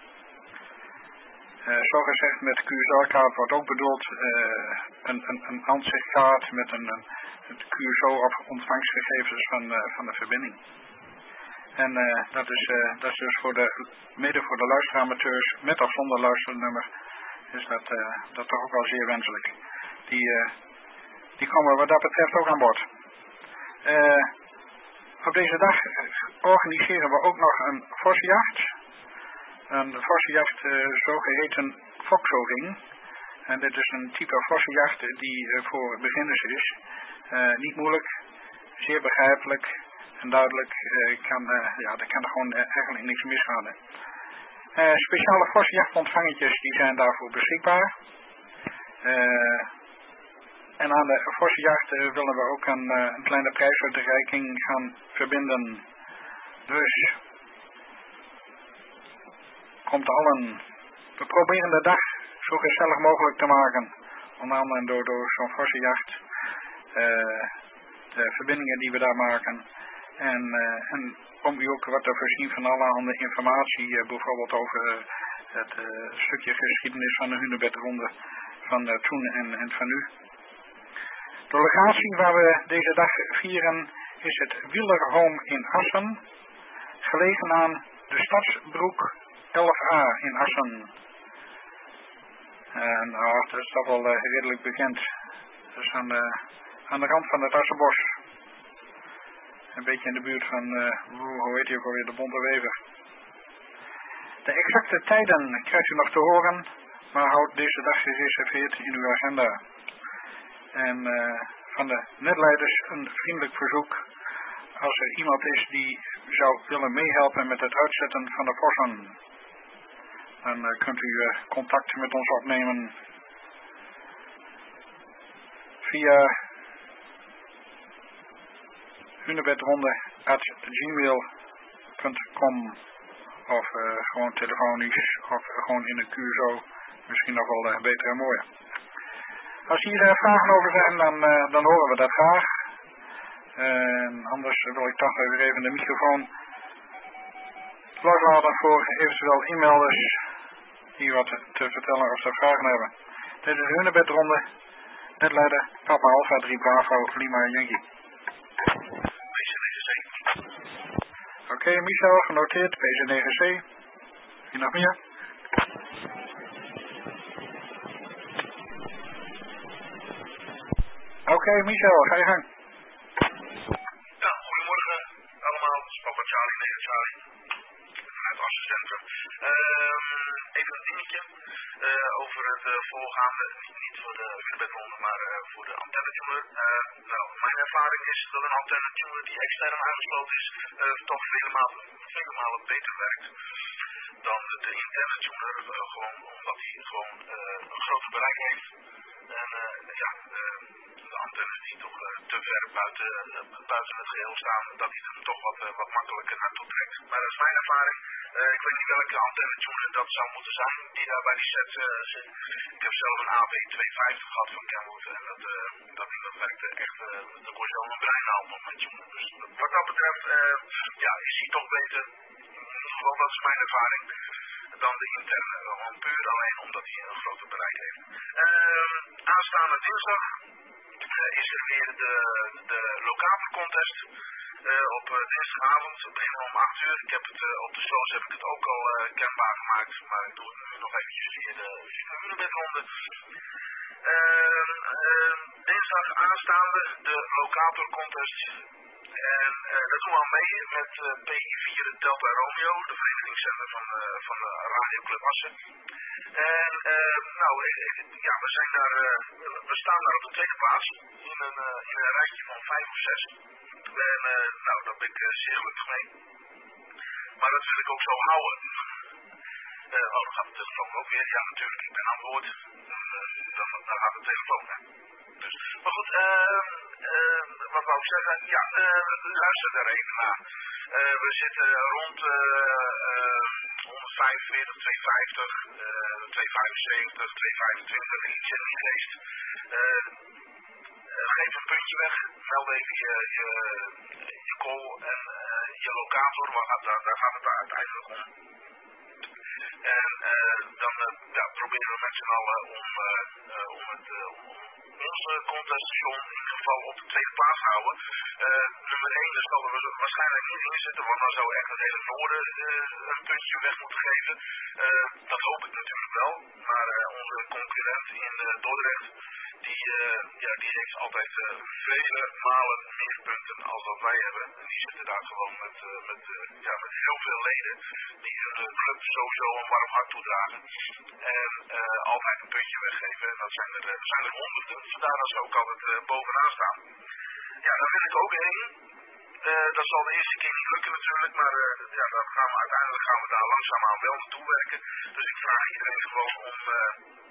B: Uh, zo gezegd, met Q S L-kaart wordt ook bedoeld uh, een, een, een aanzichtkaart met een, een, een Q S O of ontvangstgegevens van, uh, van de verbinding. En uh, dat, is, uh, dat is dus voor de, mede voor de luisteramateurs, met of zonder luisternummer, is dat, uh, dat toch ook wel zeer wenselijk. Die, uh, die komen wat dat betreft ook aan bod. Uh, op deze dag organiseren we ook nog een vossenjacht. Een vossenjacht, uh, zogeheten foxoving. En dit is een type vossenjacht die uh, voor beginners is. Uh, niet moeilijk, zeer begrijpelijk en duidelijk. Uh, kan, uh, ja, er kan er gewoon uh, eigenlijk niks misgaan. Uh, speciale vossenjachtontvangertjes die zijn daarvoor beschikbaar. Uh, en aan de vossenjacht uh, willen we ook een, uh, een kleine prijsuitreiking gaan verbinden. Dus komt allen. We proberen de dag zo gezellig mogelijk te maken. Onder andere door, door zo'n vossenjacht. Uh, de verbindingen die we daar maken. En, uh, en om u ook wat te voorzien van allerhande informatie. Uh, bijvoorbeeld over uh, het uh, stukje geschiedenis van de hunebedronde van uh, toen en, en van nu. De locatie waar we deze dag vieren is het Wielerhome in Assen. Gelegen aan de Stadsbroek elf A in Assen. En uh, dat is toch wel uh, redelijk bekend. Dat is aan de, aan de rand van het Assenbos. Een beetje in de buurt van, uh, hoe heet hij ook alweer, de Bonte Wever. De exacte tijden krijgt u nog te horen, maar houd deze dag gereserveerd in uw agenda. En uh, van de netleiders een vriendelijk verzoek. Als er iemand is die zou willen meehelpen met het uitzetten van de vossen. dan uh, kunt u uh, contact met ons opnemen via hunebedronde at gmail punt com of uh, gewoon telefonisch of uh, gewoon in de Q S O, misschien nog wel uh, beter en mooier. Als hier uh, vragen over zijn, dan, uh, dan horen we dat graag. En anders wil ik toch weer even de microfoon loslaten voor eventueel e-mailers die wat te vertellen of ze vragen hebben. Dit is hunebedronde, netleider Papa Alpha drie Bravo Lima Yankee. Oké, okay, Michel, genoteerd, P C negen C. Wie nog meer? Oké, okay, Michel, ga je gang.
D: Ja, goedemorgen allemaal, het is Papa Charlie, negen Charlie, vanuit Assencentrum. Um, even een dingetje uh, over het uh, voorgaande, niet, niet voor de hunebedronde, maar uh, voor de antennetuner. Uh, nou, mijn ervaring is dat een antennetuner die extern aangesloten is, uh, toch vele malen, vele malen beter werkt dan de interne tuner, uh, gewoon omdat hij gewoon uh, een groter bereik heeft. En uh, ja, uh, de antennes die toch uh, te ver buiten, uh, buiten het geheel staan, dat hij er toch wat, uh, wat makkelijker naartoe trekt. Maar dat is mijn ervaring. Uh, ik weet niet welke antennetuner dat zou moeten zijn die daar bij die set uh, zit. Ik heb zelf een A B tweehonderdvijftig gehad van Kenwood en dat, uh, dat, dat werkte echt, uh, dan kon je zelf een breinaald nog met tunen. Dus wat dat betreft, uh, ja, is hij toch beter. In ieder geval, dat is mijn ervaring. Dan de interne, gewoon puur alleen omdat hij een groter bereik heeft. Uh, aanstaande dinsdag uh, is er weer de, de locator contest. Uh, op uh, dinsdagavond, we beginnen om acht uur. Ik heb het uh, op de shows heb ik het ook al uh, kenbaar gemaakt, maar ik doe het nu nog eventjes via de hunebedronde. Uh, uh, dinsdag aanstaande de locator contest. En uh, dat doen we al mee met uh, P I vier Delta Romeo, de verenigingszender van, uh, van de Radio Club Assen. En uh, nou, ja, we, zijn daar, uh, we staan daar op de tweede plaats in een, uh, in een rijtje van vijf of zes. En uh, nou, daar ben ik uh, zeer gelukkig mee. Maar dat wil ik ook zo houden. Uh, oh, dan gaat de telefoon ook weer. Ja, natuurlijk, ik ben aan het woord. Dan, uh, dan, dan gaat de telefoon, hè. Dus, maar goed, uh, uh, wat wou ik zeggen? Ja, uh, luister daar even naar. Uh, we zitten rond uh, uh, honderdvijfenveertig, tweehonderdvijftig, uh, tweehonderdvijfenzeventig, tweehonderdvijfentwintig, iets in die geest. Uh, uh, geef een puntje weg, meld even je, je, je call en uh, je locator, waar gaat, daar, daar gaat het uiteindelijk om. En uh, dan uh, ja, proberen we met z'n allen om, uh, uh, om, het, uh, om onze conteststation in ieder geval op de tweede plaats te houden. Uh, nummer één, daar zullen we waarschijnlijk niet in zitten, want dan zou echt het hele noorden uh, een puntje weg moeten geven. Uh, dat hoop ik natuurlijk wel, maar uh, onze concurrent in uh, Dordrecht, die, uh, ja, die heeft altijd uh, vele malen meer punten als dat wij hebben. En die zitten daar gewoon met, uh, met, uh, ja, met heel veel leden die hun uh, club sowieso een warm hart toedragen. En uh, altijd een puntje weggeven. En dat zijn er, uh, zijn er honderden. Vandaar dat ze ook altijd uh, bovenaan staan. Ja, daar wil ik ook heen. Uh, dat zal de eerste keer niet lukken natuurlijk, maar uh, ja, dan gaan we, uiteindelijk gaan we daar langzaamaan wel naartoe werken. Dus ik vraag iedereen gewoon om, uh,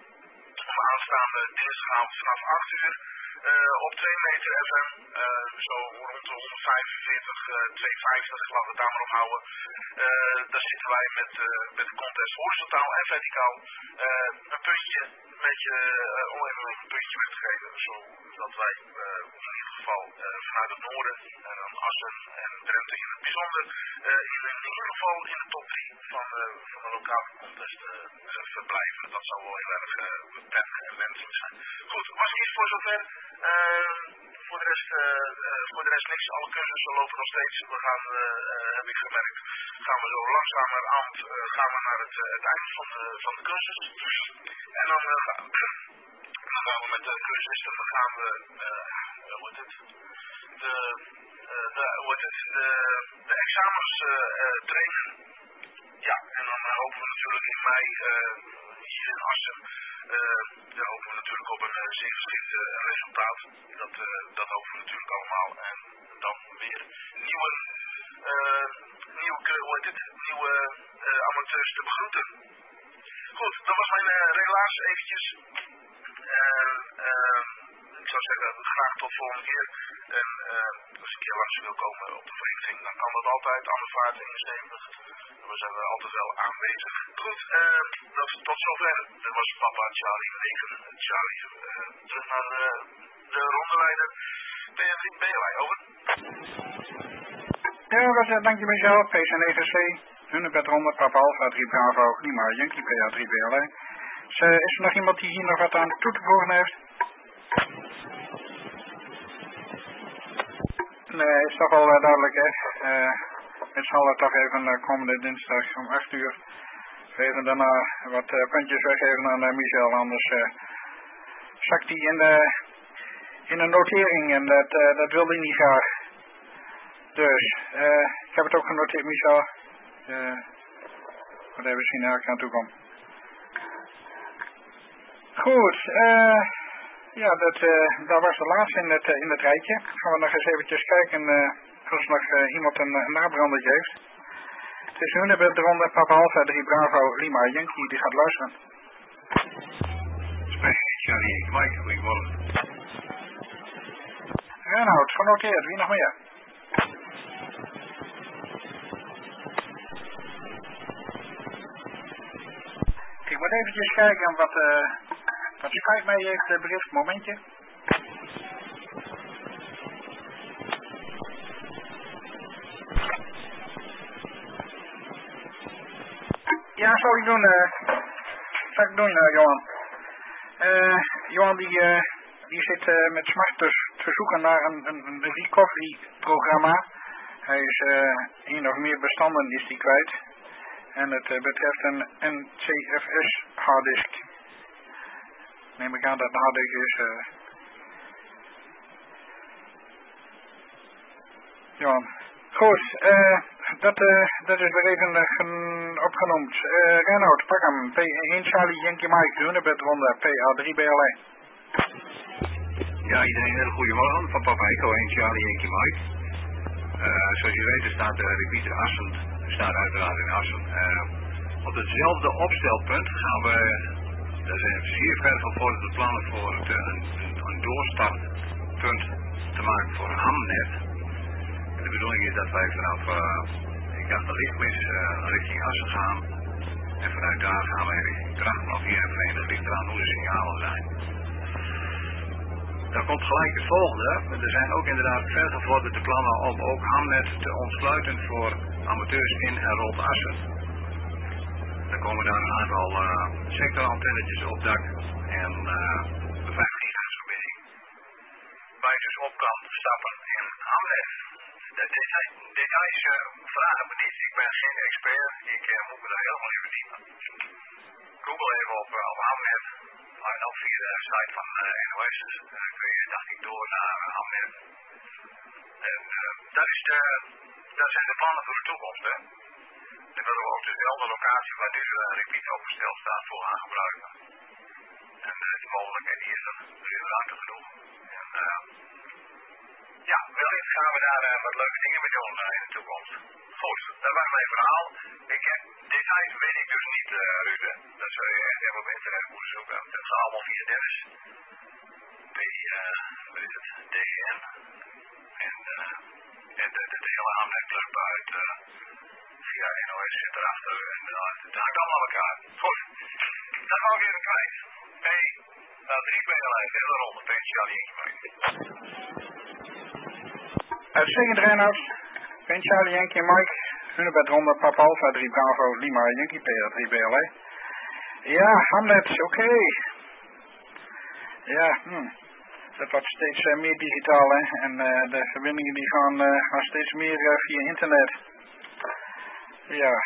D: om aanstaande dinsdagavond vanaf acht uur uh, op twee meter F M, uh, zo rond de honderdvijfenveertig, uh, tweehonderdvijftig, laten we het daar maar op houden. Uh, daar zitten wij met, uh, met de contest horizontaal en verticaal. Uh, een puntje met je, uh, om even een puntje weg te geven, zodat wij uh, in ieder geval uh, vanuit het noorden en dan Assen en Drenthe in het bijzonder uh, in, in ieder geval in de top drie van, uh, van de lokale contest uh, uh, verblijven. Dat zou wel heel erg uh, prettig en wenselijk zijn. Goed, was niet voor zover. Uh, voor, de rest, uh, uh, voor de rest niks. Alle cursussen lopen nog steeds. We gaan, uh, uh, heb ik gemerkt, gaan we zo langzamerhand uh, gaan we naar het, uh, het eind van de, van de cursus. En dan, uh, gaan, dan gaan we met de cursisten, dan gaan we, uh, hoe heet het, de, uh, de, hoe heet het, de, de examens uh, uh, trainen. Ja, en dan uh, hopen we natuurlijk in mei uh, hier in Assen, uh, daar hopen we natuurlijk op een uh, zeer geschikt uh, resultaat. Dat, uh, dat hopen we natuurlijk allemaal. En dan weer nieuwe, uh, nieuwe, hoe heet het, nieuwe uh, amateurs te begroeten.
H: Goed, dat was mijn uh, relaas eventjes. En uh, ik zou zeggen, graag tot volgende keer. En uh, als ik een keer langs wil komen op de vereniging, dan kan dat altijd aan de vaart eenenzeventig. We zijn er altijd wel aanwezig. Goed, uh, dat, tot zover. Dat was papa Charlie Leger. Charlie, uh, terug naar de, de rondeleider. P N drie B L I, over.
B: Ja, dat was het. Dank je Michel. P C negen C. Hunebed ronde, Papa Alpha drie Bravo, Lima Yankee P A drie B L I. Dus, uh, is er nog iemand die hier nog wat aan toe te voegen heeft? Nee, is toch wel uh, duidelijk, hè. Uh, het zal er toch even uh, komende dinsdag om acht uur even daarna wat uh, puntjes weggeven aan uh, Michel, anders uh, zakt hij in de, in een notering en dat, uh, dat wil hij niet graag. Dus, uh, ik heb het ook genoteerd, Michel. Uh, wat even zien naar ik aan toe kom. Goed, uh, ja, dat, uh, dat was de laatste in het, uh, in het rijtje. Gaan we nog eens eventjes kijken uh, als nog uh, iemand een, een nabrandertje heeft. Het is nu de ronde Papa Alpha drie Bravo Lima Yankee, die gaat luisteren.
D: Spreek niet, Charlie. Mike, goedemorgen.
B: Reinhard, genoteerd. Wie nog meer? Ik moet eventjes kijken wat, uh, wat Skype mij heeft uh, bericht. Momentje. Ja, zal ik doen, uh, zal ik doen, uh, Johan. Uh, Johan die, uh, die zit uh, met smart te, te zoeken naar een, een, een recovery programma. Hij is uh, hier nog meer bestanden is die kwijt. En het uh, betreft een N C F S harddisk. Neem ik aan dat de harddisk is. Uh... Johan. Goed, uh, dat, uh, dat is weer even uh, opgenoemd. Uh, Reinhard, pak hem. P één Charlie Yankee Mike, Hunebed ronde, P A drie B L I.
D: Ja, iedereen een hele goede morgen. Van Papa Echo één Charlie Yankee Mike. Uh, zoals je weet staat de repeater Assen, staat uiteraard in Assen. Uh, op hetzelfde opstelpunt gaan we, er zijn zeer ver gevorderde plannen voor het, uh, een, een doorstartpunt te maken voor Hamnet. De bedoeling is dat wij vanaf, uh, ik dacht de lichtmis uh, richting Assen gaan. En vanuit daar gaan wij richting Drachten of hier en Verenigd, ligt eraan hoe de signalen zijn. Dan komt gelijk het volgende. Er zijn ook inderdaad vergevorderde plannen om ook Hamnet te ontsluiten voor amateurs in en rond Assen. Dan komen daar een aantal uh, sectorantennetjes op dak en uh, de vijf gigahertz-verbinding waar je dus op kan stappen in Hamnet. De details uh, vragen me niet. Ik ben geen expert. Ik uh, moet me daar helemaal in verdiepen. Google even op, uh, op Hamnet. En ook via de site van uh, N O S uh, kun je dacht ik door naar uh, Hamnet. En uh, dat, is de, dat zijn de plannen voor de toekomst. Hè. Dan willen we ook dezelfde locatie waar nu uh, repeat opgesteld staat voor gaan gebruiken. En uh, die mogelijkheid die is er, er is ruimte genoeg. En, uh, ja, wellicht gaan we daar uh, wat leuke dingen mee doen uh, in de toekomst. Goed, dat was mijn verhaal. Ik heb details weet ik dus niet, uh, Ruud. Dat zou je echt even op internet moeten zoeken. Dat gaat allemaal via Dennis. P, uh, wat is het? D N. En, uh, en de, de, de hele Hamnet-club uit uh, via N O S zit erachter. En uh, het hangt allemaal aan elkaar. Goed, dat wou ik even kwijt. Hey, nou drie B L I, de hele ronde. P Charlie Yankee Mike.
B: Uitstekend Reinhard. P Charlie Yankee Mike. Hunebed ronde, Papa Alpha drie Bravo, Lima Yankee P A drie B L I. Ja, Hamnet, oké. Okay. Ja, hm. Dat wordt steeds uh, meer digitaal, hè. En uh, de verbindingen die gaan, uh, gaan steeds meer uh, via internet. Ja.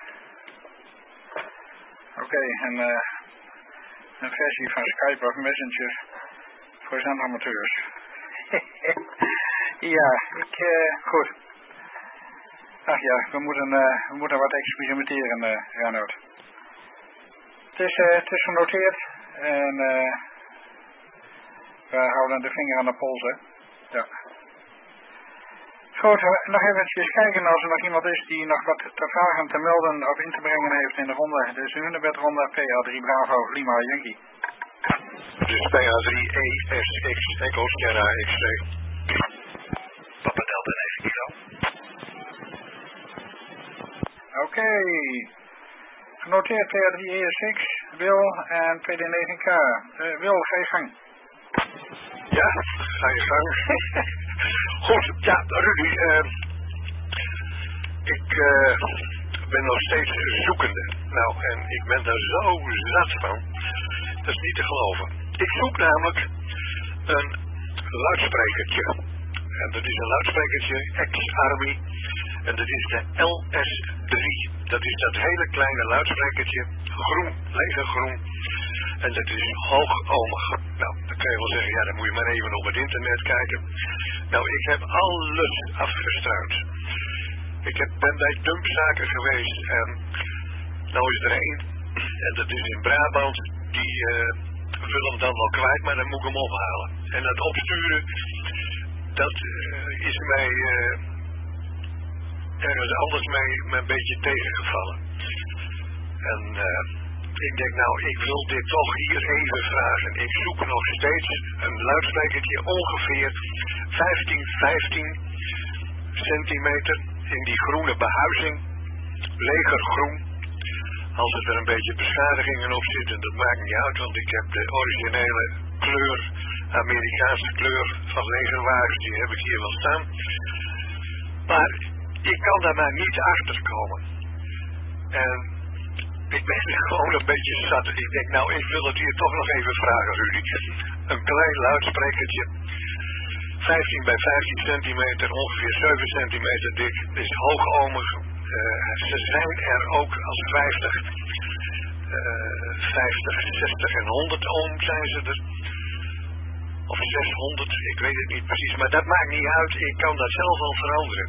B: Oké, okay, en uh, een versie van Skype of Messenger voor zandamateurs. Ja, ik, uh, goed. Ach ja, we moeten, uh, we moeten wat experimenteren, uh, Reinhard. Het is, uh, het is genoteerd en uh, we houden de vinger aan de pols, hè. Ja. Goed, nog eventjes kijken als er nog iemand is die nog wat te vragen, te melden of in te brengen heeft in de ronde. Dus de hunebedronde P A drie Bravo Lima Yankee.
D: Dus P A drie E S X Echo Sierra X C. Papa Delta negen kilo.
B: Oké. Okay. Genoteerd P A drie E S X, Wil en P D negen K. Uh, Wil, ga je gang.
D: Ja, ga je gang. Goed, ja, Rudy, uh, ik uh, ben nog steeds zoekende. Nou, en ik ben daar zo zat van. Dat is niet te geloven. Ik zoek namelijk een luidsprekertje. En dat is een luidsprekertje ex-Army. En dat is de L S drie. Dat is dat hele kleine luidsprekertje. Groen, lege groen. En dat is hoogohmig. Nou, dan kan je wel zeggen, ja, dan moet je maar even op het internet kijken. Nou, ik heb alles afgestruind. Ik heb, ben bij dumpzaken geweest en nou is er één. En dat is in Brabant. Die uh, wil hem dan wel kwijt, maar dan moet ik hem ophalen. En dat opsturen, dat uh, is mij uh, ergens anders mee, mee een beetje tegengevallen. En uh, ik denk, nou, ik wil dit toch hier even vragen. Ik zoek nog steeds een luidsprekertje ongeveer vijftien, vijftien centimeter in die groene behuizing. Legergroen. Als er er een beetje beschadigingen op zitten, dat maakt niet uit, want ik heb de originele kleur, Amerikaanse kleur van legerwagens, die heb ik hier wel staan. Maar ik kan daar maar niet achter komen. En ik ben er gewoon een beetje zat. Ik denk, nou, ik wil het hier toch nog even vragen, Rudy. Een klein luidsprekertje. vijftien bij vijftien centimeter, ongeveer zeven centimeter dik. Is hoogohmig. Uh, ze zijn er ook als vijftig, uh, vijftig, zestig en honderd ohm zijn ze er. Of zeshonderd, ik weet het niet precies. Maar dat maakt niet uit. Ik kan dat zelf al veranderen.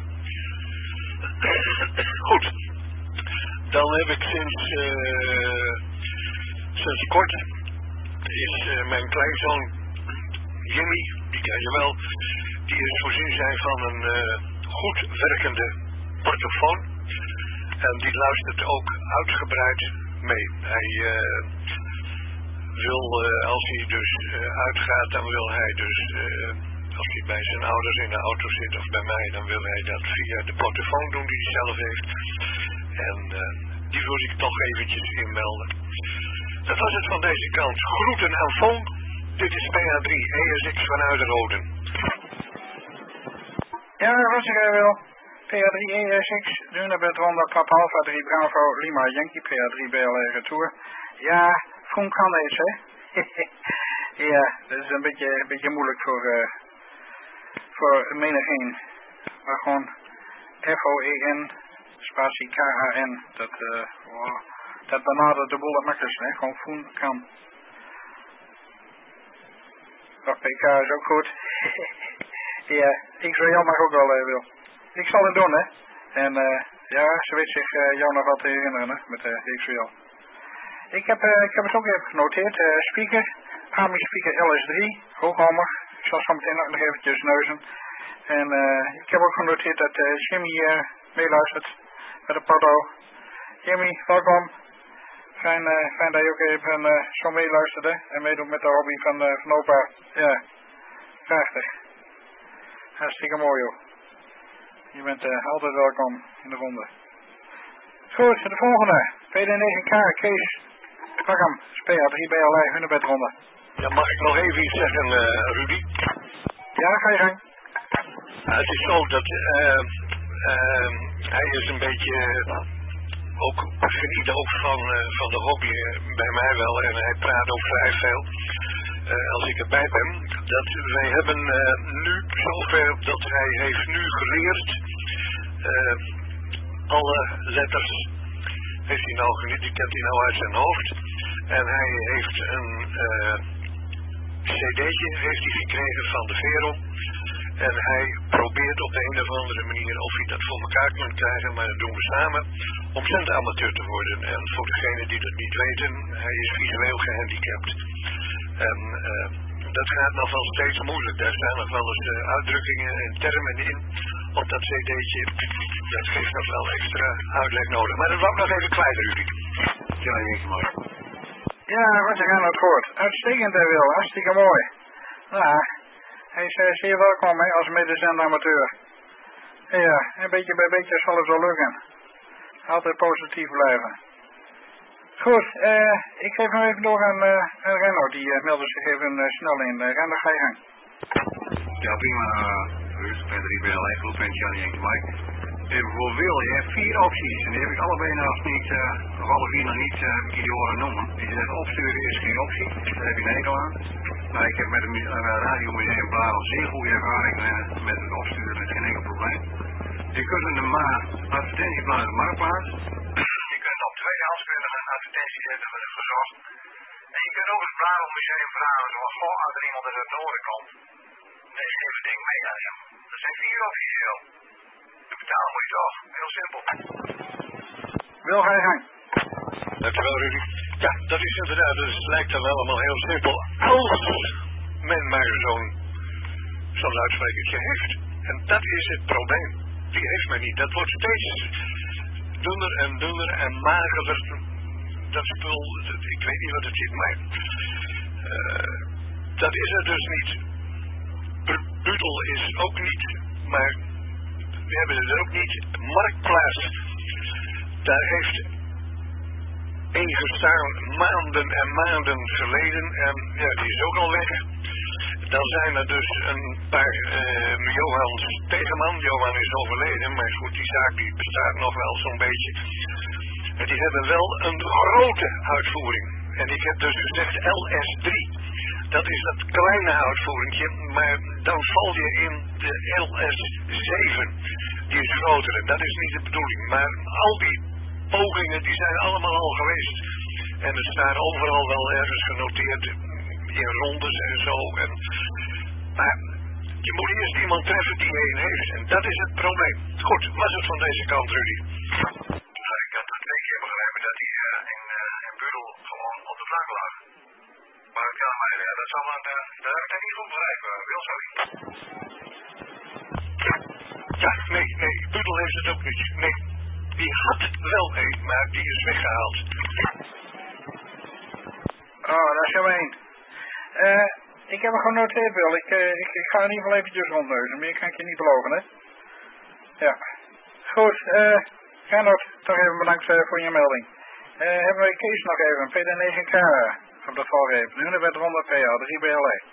D: Goed. Dan heb ik sinds, uh, sinds kort is uh, mijn kleinzoon Jimmy, die ken je wel, die is voorzien zijn van een uh, goed werkende portofoon. En die luistert ook uitgebreid mee. Hij uh, wil, uh, als hij dus uh, uitgaat, dan wil hij dus, uh, als hij bij zijn ouders in de auto zit of bij mij, dan wil hij dat via de portofoon doen die hij zelf heeft. En uh, die wil ik toch eventjes inmelden. Dat was het van deze kant. Groeten aan Von. Dit is P A drie E S X vanuit Roden.
B: Ja, dat was ik wel. P A drie E S X, Dunebed Ronda Papa Alpha drie Bravo Lima Yankee, P A drie B L R Retour. Ja, Von kan eens, hè? Ja, dat is een beetje, een beetje moeilijk voor, uh, voor menigeen. Maar gewoon F O E N spatie K A N, dat, uh, wow, dat benadert de boel het makkelijkst, hè? Gewoon Von kan. P K is ook goed. Ja, X-Rail mag ook wel, uh, wil. Ik zal het doen, hè. En uh, ja, ze weet zich uh, jou nog wat te herinneren, hè, met uh, X-Rail. Ik heb, uh, ik heb het ook even genoteerd. Uh, speaker, Army Speaker L S drie, hoogohmig. Ik zal zo meteen ook nog eventjes neuzen. En uh, ik heb ook genoteerd dat uh, Jimmy uh, meeluistert met de porto. Jimmy, welkom. Fijn, uh, fijn dat je ook even uh, zo meeluisterde en meedoet met de hobby van, uh, van opa. Ja, prachtig. Hartstikke mooi, joh. Je bent uh, altijd welkom in de ronde. Goed, de volgende. P D negen K, Kees. Pak hem. P A drie B L I, hunebedronde.
D: Ja, mag ik nog even iets zeggen, uh, Rudy?
B: Ja, ga je gang.
D: Uh, het is zo dat uh, uh, hij is een beetje... Uh, ook geniet ook van, uh, van de hobby uh, bij mij wel. En hij praat ook vrij veel. Uh, als ik erbij ben. Dat wij hebben uh, nu zover dat hij heeft nu geleerd. Uh, alle letters heeft hij nou geniet. Die kent hij nou uit zijn hoofd. En hij heeft een uh, cd'tje heeft hij gekregen van de Vero. En hij probeert op de een of andere manier of hij dat voor elkaar kan krijgen, maar dat doen we samen, om zendamateur te worden. En voor degenen die dat niet weten, hij is visueel gehandicapt. En uh, dat gaat nog wel steeds moeilijk. Daar staan nog wel eens uh, uitdrukkingen en termen in.
I: op dat cd'tje. Dat geeft nog wel extra uitleg nodig. Maar dat wou ik nog even kwijt, Rudy. Ja, denk je maar.
B: Ja, wat je aan het hoort. Uitstekend, hij wil. Hartstikke mooi. Nou, hij is uh, zeer welkom hè, als medezendamateur. Ja, een beetje bij beetje zal het wel lukken. Altijd positief blijven. Goed, uh, ik geef hem even door aan, uh, aan Renno. Die uh, meldde zich even uh, snel in. Uh, Renno, ga je gang.
J: Ja, prima. Ruud, Peter, ik ben alleen groep en Johnny en Mike. Even voor Wil, je hebt vier opties. En die heb ik allebei nog niet, uh, of alle vier nog niet uh, die horen noemen. Die zegt opsturen is geen optie. Daar heb je een hekel aan. Maar ik heb met het uh, radiomuseum Bladel zeer goede ervaring uh, met het opsturen. Dat is geen enkel probleem. Je kunt in de ma advertentieplaats op de marktplaats. Je kunt op tweedehands kunnen een advertentie zetten met het verzorgd. En je kunt ook het Bradelmuseum vragen zoals goh, als er iemand uit het noorden komt. Nee, geef het ding mee aan hem. Dat zijn vier opties, joh. De betalen moet je toch. Heel simpel.
B: Wil ga je gang.
I: Dankjewel, Rudy. Ja, dat is inderdaad, dus het lijkt dan allemaal heel simpel. Als men maar zo'n zo'n uitsprekertje heeft. En dat is het probleem. Die heeft men niet. Dat wordt steeds dunner en dunner en magerder. Dat spul, dat, ik weet niet wat het zit, maar uh, dat is er dus niet. Budel is ook niet, maar we hebben het er ook niet. Marktplaats, daar heeft één gestaan maanden en maanden geleden en ja, die is ook al weg. Dan zijn er dus een paar uh, Johans tegenman. Johan is overleden, maar goed, die zaak die bestaat nog wel zo'n beetje. En die hebben wel een grote uitvoering. En ik heb dus gezegd L S drie. Dat is dat kleine uitvoeringje, maar dan val je in de L S zeven. Die is grotere, dat is niet de bedoeling. Maar al die pogingen, die zijn allemaal al geweest. En er staan overal wel ergens genoteerd in rondes en zo. En, maar je moet eerst iemand treffen die één heeft. En dat is het probleem. Goed, was het van deze kant, Rudy?
J: Nou, ik had het twee keer begrepen dat hij uh, in, uh, in Budel gewoon op de plank lag. Maar ja, maar uh, dat zal een, uh, dat heb ik dan niet goed begrepen. Wil zo niet.
I: Ja, nee, nee, Budel heeft het ook niet. Nee, die had wel een, maar die is weggehaald.
B: Oh, dat is zo één. Uh, ik heb hem genoteerd, Wil. Ik, uh, ik, ik ga in ieder geval eventjes rondneuzen. Meer kan ik je niet beloven, hè? Ja. Goed, eh, Gernot, toch even bedankt uh, voor je melding. Uh, hebben we Kees nog even, P D negen K op de valreep. Nu werd honderd P A, drie B L E.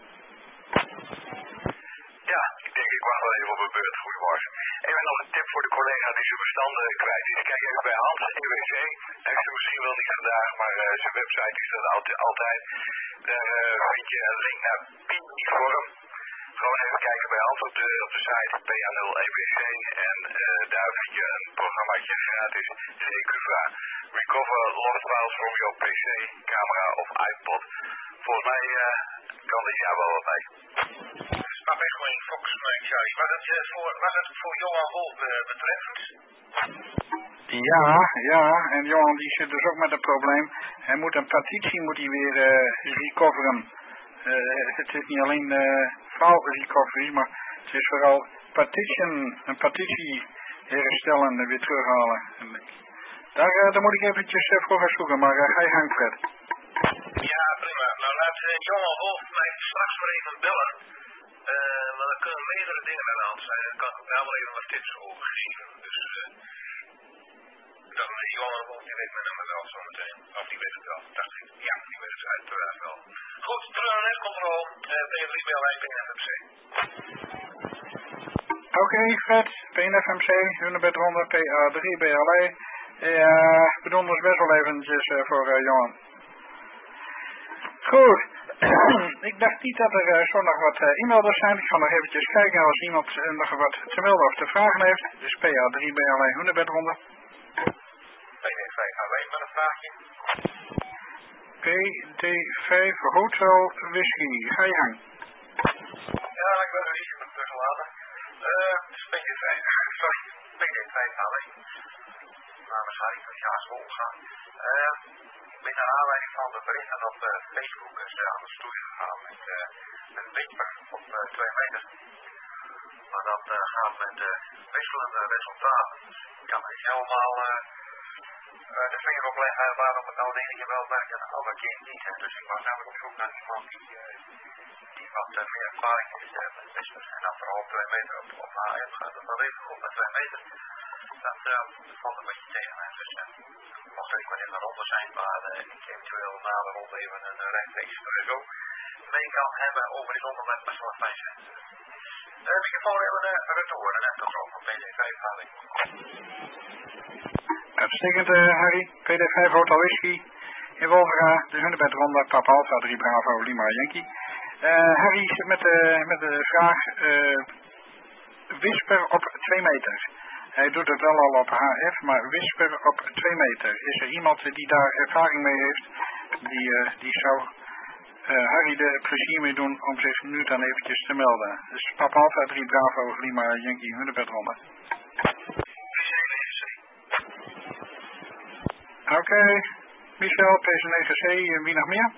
J: Ja, ik denk ik wacht wel even op een beurt. Goedemorgen. Even nog een tip voor de collega die zijn bestanden kwijt is. Kijk even bij Hans, E W C. Hij is er misschien wel niet vandaag, maar uh, zijn website is dat altijd. Daar uh, vind je een link naar Pi-vorm. Gewoon even kijken bij Hans op de, op de site P A nul E W C. En uh, daar vind je een programmaatje gratis C Q V A. Recover lost files from your P C, camera of iPod. Volgens mij uh, kan dit jaar wel wat mee.
K: Snap ik gewoon Fox, Charlie. Was het, uh, voor, was het voor Johan Wolf uh, betreffend?
B: Ja, ja, en Johan die zit dus ook met een probleem. Hij moet een partitie moet hij weer uh, recoveren. Uh, het is niet alleen uh, file recovery, maar het is vooral partition, een partitie herstellen en weer terughalen. Daar, uh, daar moet ik eventjes uh, voor gaan zoeken, maar uh, ga je gang, Fred.
K: Ja, prima. Nou, laat uh, Johan Wolf mij straks maar even bellen. Uh, want er kunnen meerdere dingen aan de hand zijn. Dan kan ik daar wel even wat tips over geven. Dus uh, dan uh, Johan Wolf, die weet mijn nummer wel zo meteen. Of die weet het wel, dacht ik. Ja, die weet het uiteraard wel. Goed, terug naar netcontrol. Uh, P drie B L E, P N F M C.
B: Oké, okay, Fred, P N F M C, honderd honderd P A drie B L E. Ja, we doen ons best wel eventjes uh, voor uh, Johan. Goed. Ik dacht niet dat er uh, zo nog wat uh, e-mailers zijn. Ik ga nog eventjes kijken als iemand uh, nog wat te melden of te vragen heeft. Dus P A drie B L E honderd honderd.
K: P D vijf alleen maar een vraagje.
B: P D vijf Hotel Whisky. Ga je gang.
K: Ja, ik ben er niet. Ik ben terug later. Uh, dus P D vijf. Sorry, P D vijf alleen. Namens Harry van Jaarswol gaan. Uh, met naar aanleiding van de berichten op uh, Facebook is uh, aan de stoei gegaan met uh, een beetje op uh, twee meter.
H: maar dat uh, gaat met uh, wisselende resultaten. Ik kan niet helemaal uh, uh, de vinger opleggen waarom het nou de ene keer wel werkt en de andere keer niet. Hè. Dus ik was eigenlijk op zoek naar iemand die, uh, die wat uh, meer ervaring heeft uh, met wisselen. En dan vooral op twee meter op, op H F gaat het wel even goed met twee meter. Dat uh, valt een beetje tegen mij. Dus uh, mocht er niet in de ronde zijn waar uh, ik eventueel na de ronde even een uh, rechtstreeks zo mee kan hebben over dit onderwerp, best wel fijn zijn. De uh, microfoon even uh, retour en net tot over P D vijf Harry.
B: Uitstekend uh, Harry, P D vijf Hotel Whisky in Wolvera, de Hunebedronde, Papa Alpha drie Bravo Lima Yankee. Uh, Harry zit met de, met de vraag uh, whisper op twee meter. Hij doet het wel al op H F, maar whisper op twee meter. Is er iemand die daar ervaring mee heeft, die, uh, die zou uh, Harry de plezier mee doen om zich nu dan eventjes te melden. Dus Papa Alpha drie Bravo Lima Yankee Hunebedronde. Oké, okay. Michel, P C negen C, wie nog meer?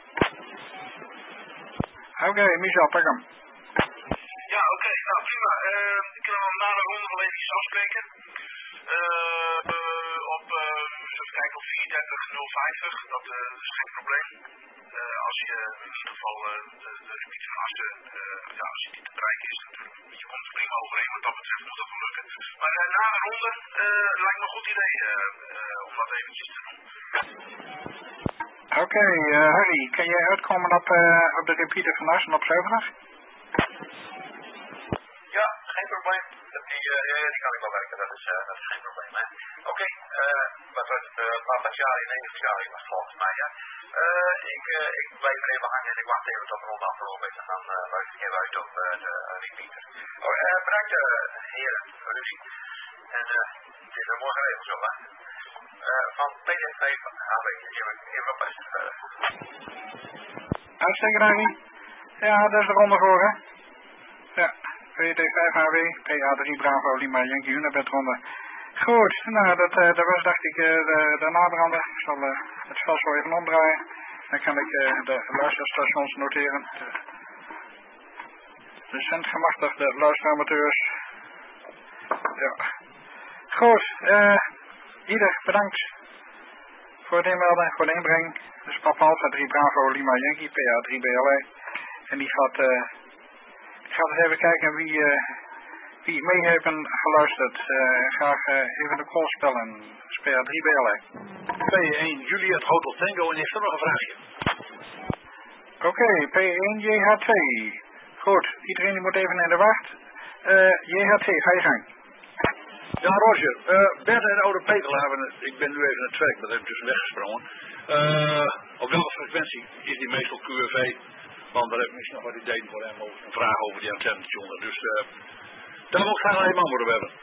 B: Oké, okay, Michel, pak hem.
K: Ja, oké, okay, nou prima. Uh, ik kan hem na de ronde wel even afspreken. Uh, uh, op, uh, even kijken, op vier dertig nul vijftig, dat uh, is geen probleem. Uh, als je in ieder geval uh, de, de limiet van Assen, uh, ja, als je niet te bereiken is natuurlijk. Je komt er prima overeen, wat dat betreft moet dat wel lukken. Maar uh, na de ronde uh, lijkt me een goed idee uh, uh, om dat eventjes te doen.
B: Oké, okay, uh, Harry, kan jij uitkomen op, uh, op de repeater van Assen op zaterdag?
H: Ja, geen probleem. Die, uh, ja, die kan ik wel werken, dat is, uh, dat is geen probleem. Oké, okay, uh, wat was het? Uh, Papa Charlie, negen Charlie was volgens mij, ja. Uh, ik, uh, ik blijf er even hangen en ik wacht even tot de ronde afgelopen is en dan uh, luister ik even uit op uh, de uh, repeater. Oh, uh, bedankt uh, heren, Rudy. En uh, het is een mooi geregeld zo, hè. Uh, van P D vijf H W, even, even op best verder.
B: Uitstekend, Harry. Ja, dat is de ronde voor, hè. Ja. P D vijf H W, P A drie Bravo Lima Yankee Hunebedronde. Goed, nou dat, uh, dat was dacht ik uh, de, de naderhande. Ik zal uh, het vast wel even omdraaien. Dan kan ik uh, de luisterstations noteren. De, de zendgemachtigde luisteramateurs. Ja. Goed, uh, ieder bedankt voor het inmelden, voor de inbreng. Dus Papa Alpha drie Bravo Lima Yankee, P A drie B L E. En die gaat... Uh, Ik ga eens even kijken wie, uh, wie mee heeft geluisterd. Uh, graag uh, even de call spellen. P A drie B L E.
I: P één Juliet Hotel Tango en heeft er nog een vraagje.
B: Oké, okay, P één J H twee. Goed, iedereen die moet even in de wacht. Uh, J H twee, ga je gang.
I: Ja, Roger. Uh, Bert en oude Peter hebben, ik ben nu even het werk, dat heb ik dus weggesprongen. Uh, op welke frequentie is die meestal Q R V? Want daar heb ik misschien nog wat ideeën voor hem over. Een vraag over die antennestations. Dus uh, daar moet ik graag naar je man worden hebben.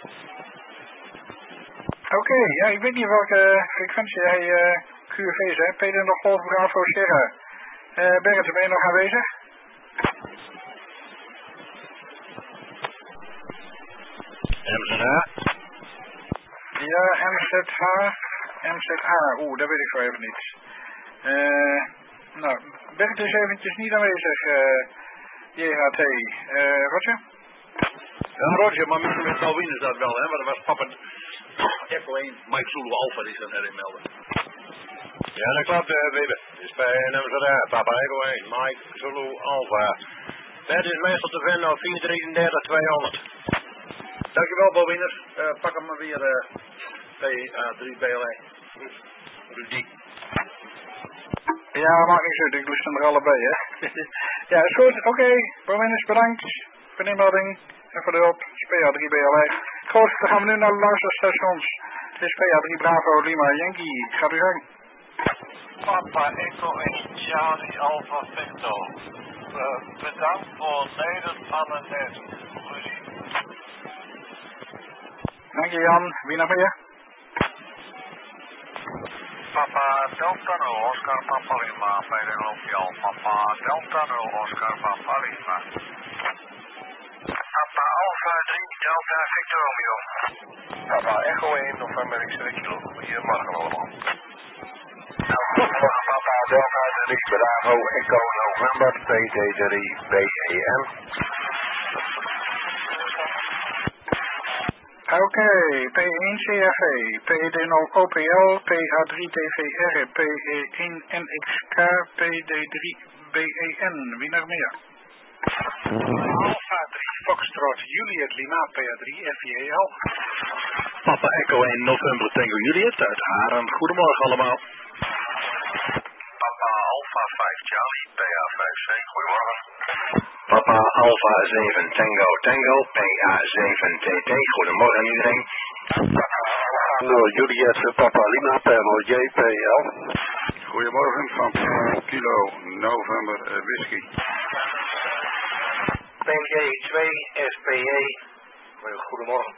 B: Oké, okay, ja, ik weet niet welke frequentie hij uh, Q R V is, hè. Peter nog Golf Bravo Sierra. Uh, Bernd, ben je nog aanwezig?
I: M Z H?
B: Ja, M Z H, M Z A. Oeh, dat weet ik zo even niet. Eh... Uh, Nou, Bert is eventjes niet aanwezig, uh, J H T. Uh, Roger?
I: Ja, Roger, maar misschien met Alwin is dat wel, hè? Maar dat was papa Echo één, Mike Zulu Alpha die zich erin meldde.
L: Ja, dat klopt, uh, Wiebe. Het is bij M Z A, papa Echo één, Mike Zulu Alpha. Het is meestal te vinden op vier drie drie tweehonderd.
I: Dankjewel, Bowiners. Uh, pak hem maar weer, uh, P A drie B L E. Rudy.
B: Ja, maakt niet uit, ik doe ze er allebei, hè. Ja, is goed, oké. Okay. Bowiners, bedankt voor de inmelding en voor de hulp. P A drie B L E. Goed, dan gaan we nu naar de luisterstations. Het is P A drie Bravo Lima Yankee. Gaat u gang.
M: Papa Echo één Charlie Alpha Victor. Uh, bedankt voor Nederland van het net.
B: Dank je Jan. Wie nog meer?
M: Papa Delta nul Oscar Papa Lima, verder loop je al. Papa Delta nul Oscar Papa Lima.
H: Papa Alpha drie Delta Victor Romeo.
L: Papa Echo één November X-ray Kilo, hier Margelo.
H: Papa Delta drie Bravo Echo November P D drie B E M.
B: Oké, okay, P één C F E, P D nul O P L, P A drie T V R, P E één N X K, P D drie B E N. Wie nog meer?
F: Alpha drie Foxtrot Juliet Lima P A drie F J L.
L: Papa Echo één November Tango Juliet uit Haren. Goedemorgen allemaal.
K: Papa Alpha vijf Charlie P A vijf C. Goedemorgen.
L: Papa Alpha zeven Tango Tango P A zeven T T. Goedemorgen iedereen.
N: nul Juliet Papa Lima Perno J P L.
G: Goedemorgen van Kilo November Whisky.
L: P J twee S P E. Goedemorgen.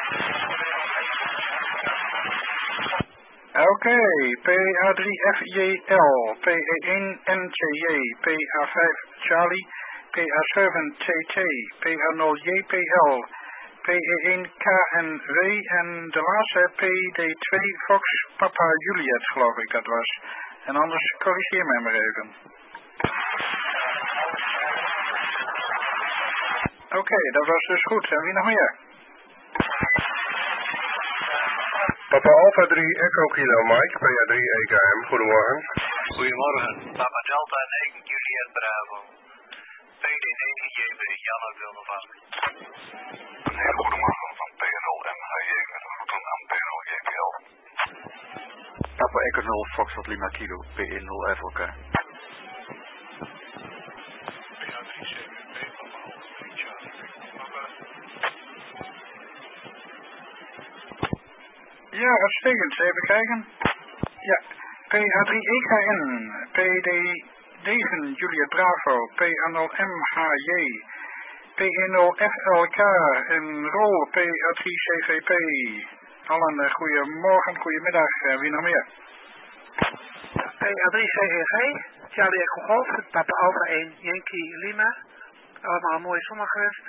B: Oké, okay, P A drie F J L, P E één N C J, P A vijf Charlie, P A zeven T T, P A nul J P L, P E één K N W en de laatste P D twee Fox Papa Juliet, geloof ik dat was. En anders corrigeer mij maar even. Oké, okay, dat was dus goed. En wie nog meer?
G: Papa Alpha drie Echo Kilo Mike, P A drie E K M. Goedemorgen.
K: Goedemorgen. Papa Delta negen Juliet Bravo. P D negen J B Janne Wilde Vask.
G: Een hele goedemorgen van P nul M H J met een groeten aan P nul J P L.
N: Papa Echo nul Foxtrot Lima Kilo P E nul F L K.
B: Ja, uitstekend. Even kijken. Ja, P A drie E K N, P D negen Juliet Bravo, P A nul M H J, P E nul F L K en Rol P A drie C V P. Allen, uh, goedemorgen, goedemiddag. Uh, wie nog meer?
E: P A drie C E V, Charlie Echo Golf, Papa Alpha één Yankee Lima. Allemaal een mooie zondag gewenst.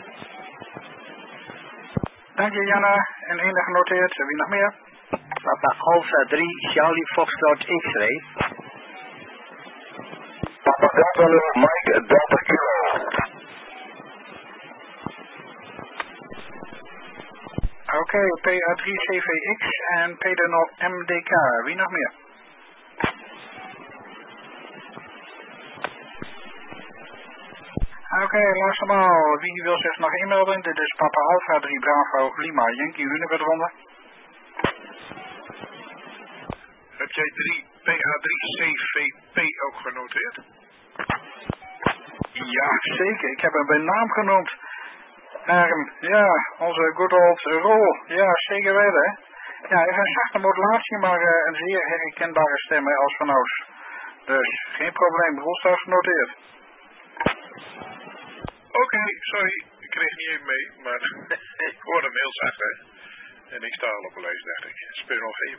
B: Dank je, Janne. En één genoteerd. Wie nog meer?
O: Papa Alpha drie Charlie Foxtrot X-ray.
N: Papa Delta Mike Delta Kilo.
B: Oké, okay, P A drie C V X en P D nul M D K. Wie nog meer? Oké, okay, luister maar. Wie wil zich nog inmelden? Dit is Papa Alpha drie Bravo Lima Yankee Hunebedronde.
F: Heb jij drie P A drie C V P ook genoteerd?
B: Ja, zeker. Ik heb hem bij naam genoemd. Naar hem, ja, onze good old Rol. Ja, zeker weten. Ja, hij heeft een zachte modulatie, maar uh, een zeer herkenbare stem hè, als vanouds. Dus, geen probleem. Rol staat genoteerd.
F: Oké, okay, sorry. Ik kreeg niet even mee, maar ik hoorde hem heel zacht hè. En ik sta al op een lijst, dacht ik. Speel nog G B.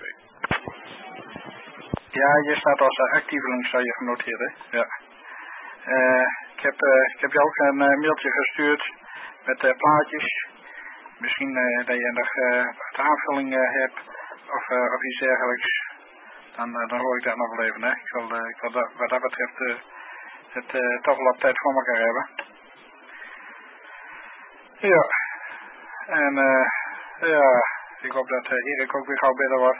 B: Ja, je staat als uh, actieveling, zou je genoteerd hè. Ja. Uh, ik, heb, uh, ik heb je ook een uh, mailtje gestuurd met uh, plaatjes. Misschien uh, dat je nog uh, wat aanvulling uh, hebt of, uh, of iets dergelijks. Dan, uh, dan hoor ik dat nog wel even hè. Ik wil, uh, ik wil dat, wat dat betreft uh, het uh, toch wel op tijd voor elkaar hebben. Ja. En uh, ja, ik hoop dat uh, Erik ook weer gauw beter wordt.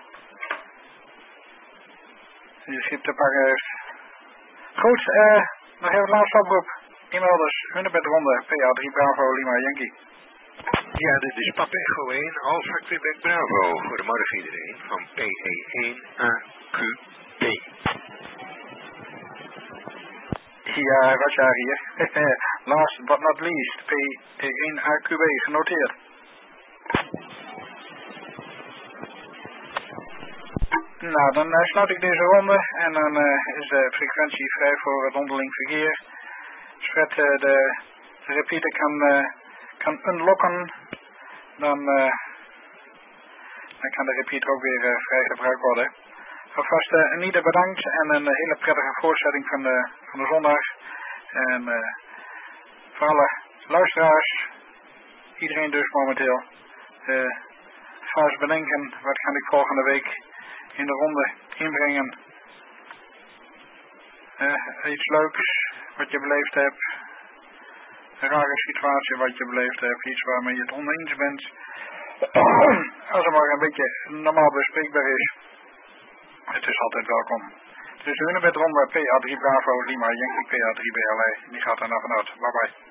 B: Die schip te pakken heeft. Goed, eh, uh, nog even een laatste oproep. E-mailers, Hunebedronde, P A drie Bravo Lima Yankee.
P: Ja, dit is Papa Echo één, Alpha Quebec Bravo. Goedemorgen iedereen, van P E één A Q B.
B: Ja, Roger hier. Last but not least, P E één A Q B, genoteerd. Nou, dan uh, sluit ik deze ronde en dan uh, is de frequentie vrij voor het onderling verkeer. Als Fred uh, de, de repeater kan, uh, kan unlocken, dan, uh, dan kan de repeater ook weer uh, vrij gebruikt worden. Alvast uh, een ieder bedankt en een uh, hele prettige voortzetting van de, van de zondag. En uh, voor alle luisteraars, iedereen dus momenteel, uh, ga eens bedenken, wat kan ik volgende week in de ronde inbrengen. Uh, iets leuks wat je beleefd hebt. Een rare situatie wat je beleefd hebt. Iets waarmee je het oneens bent. Als het maar een beetje normaal bespreekbaar is. Het is altijd welkom. Het is de Hunebed ronde P A drie Bravo Lima Yankee P A drie B L E. Die gaat er nou vanuit. Bye bye.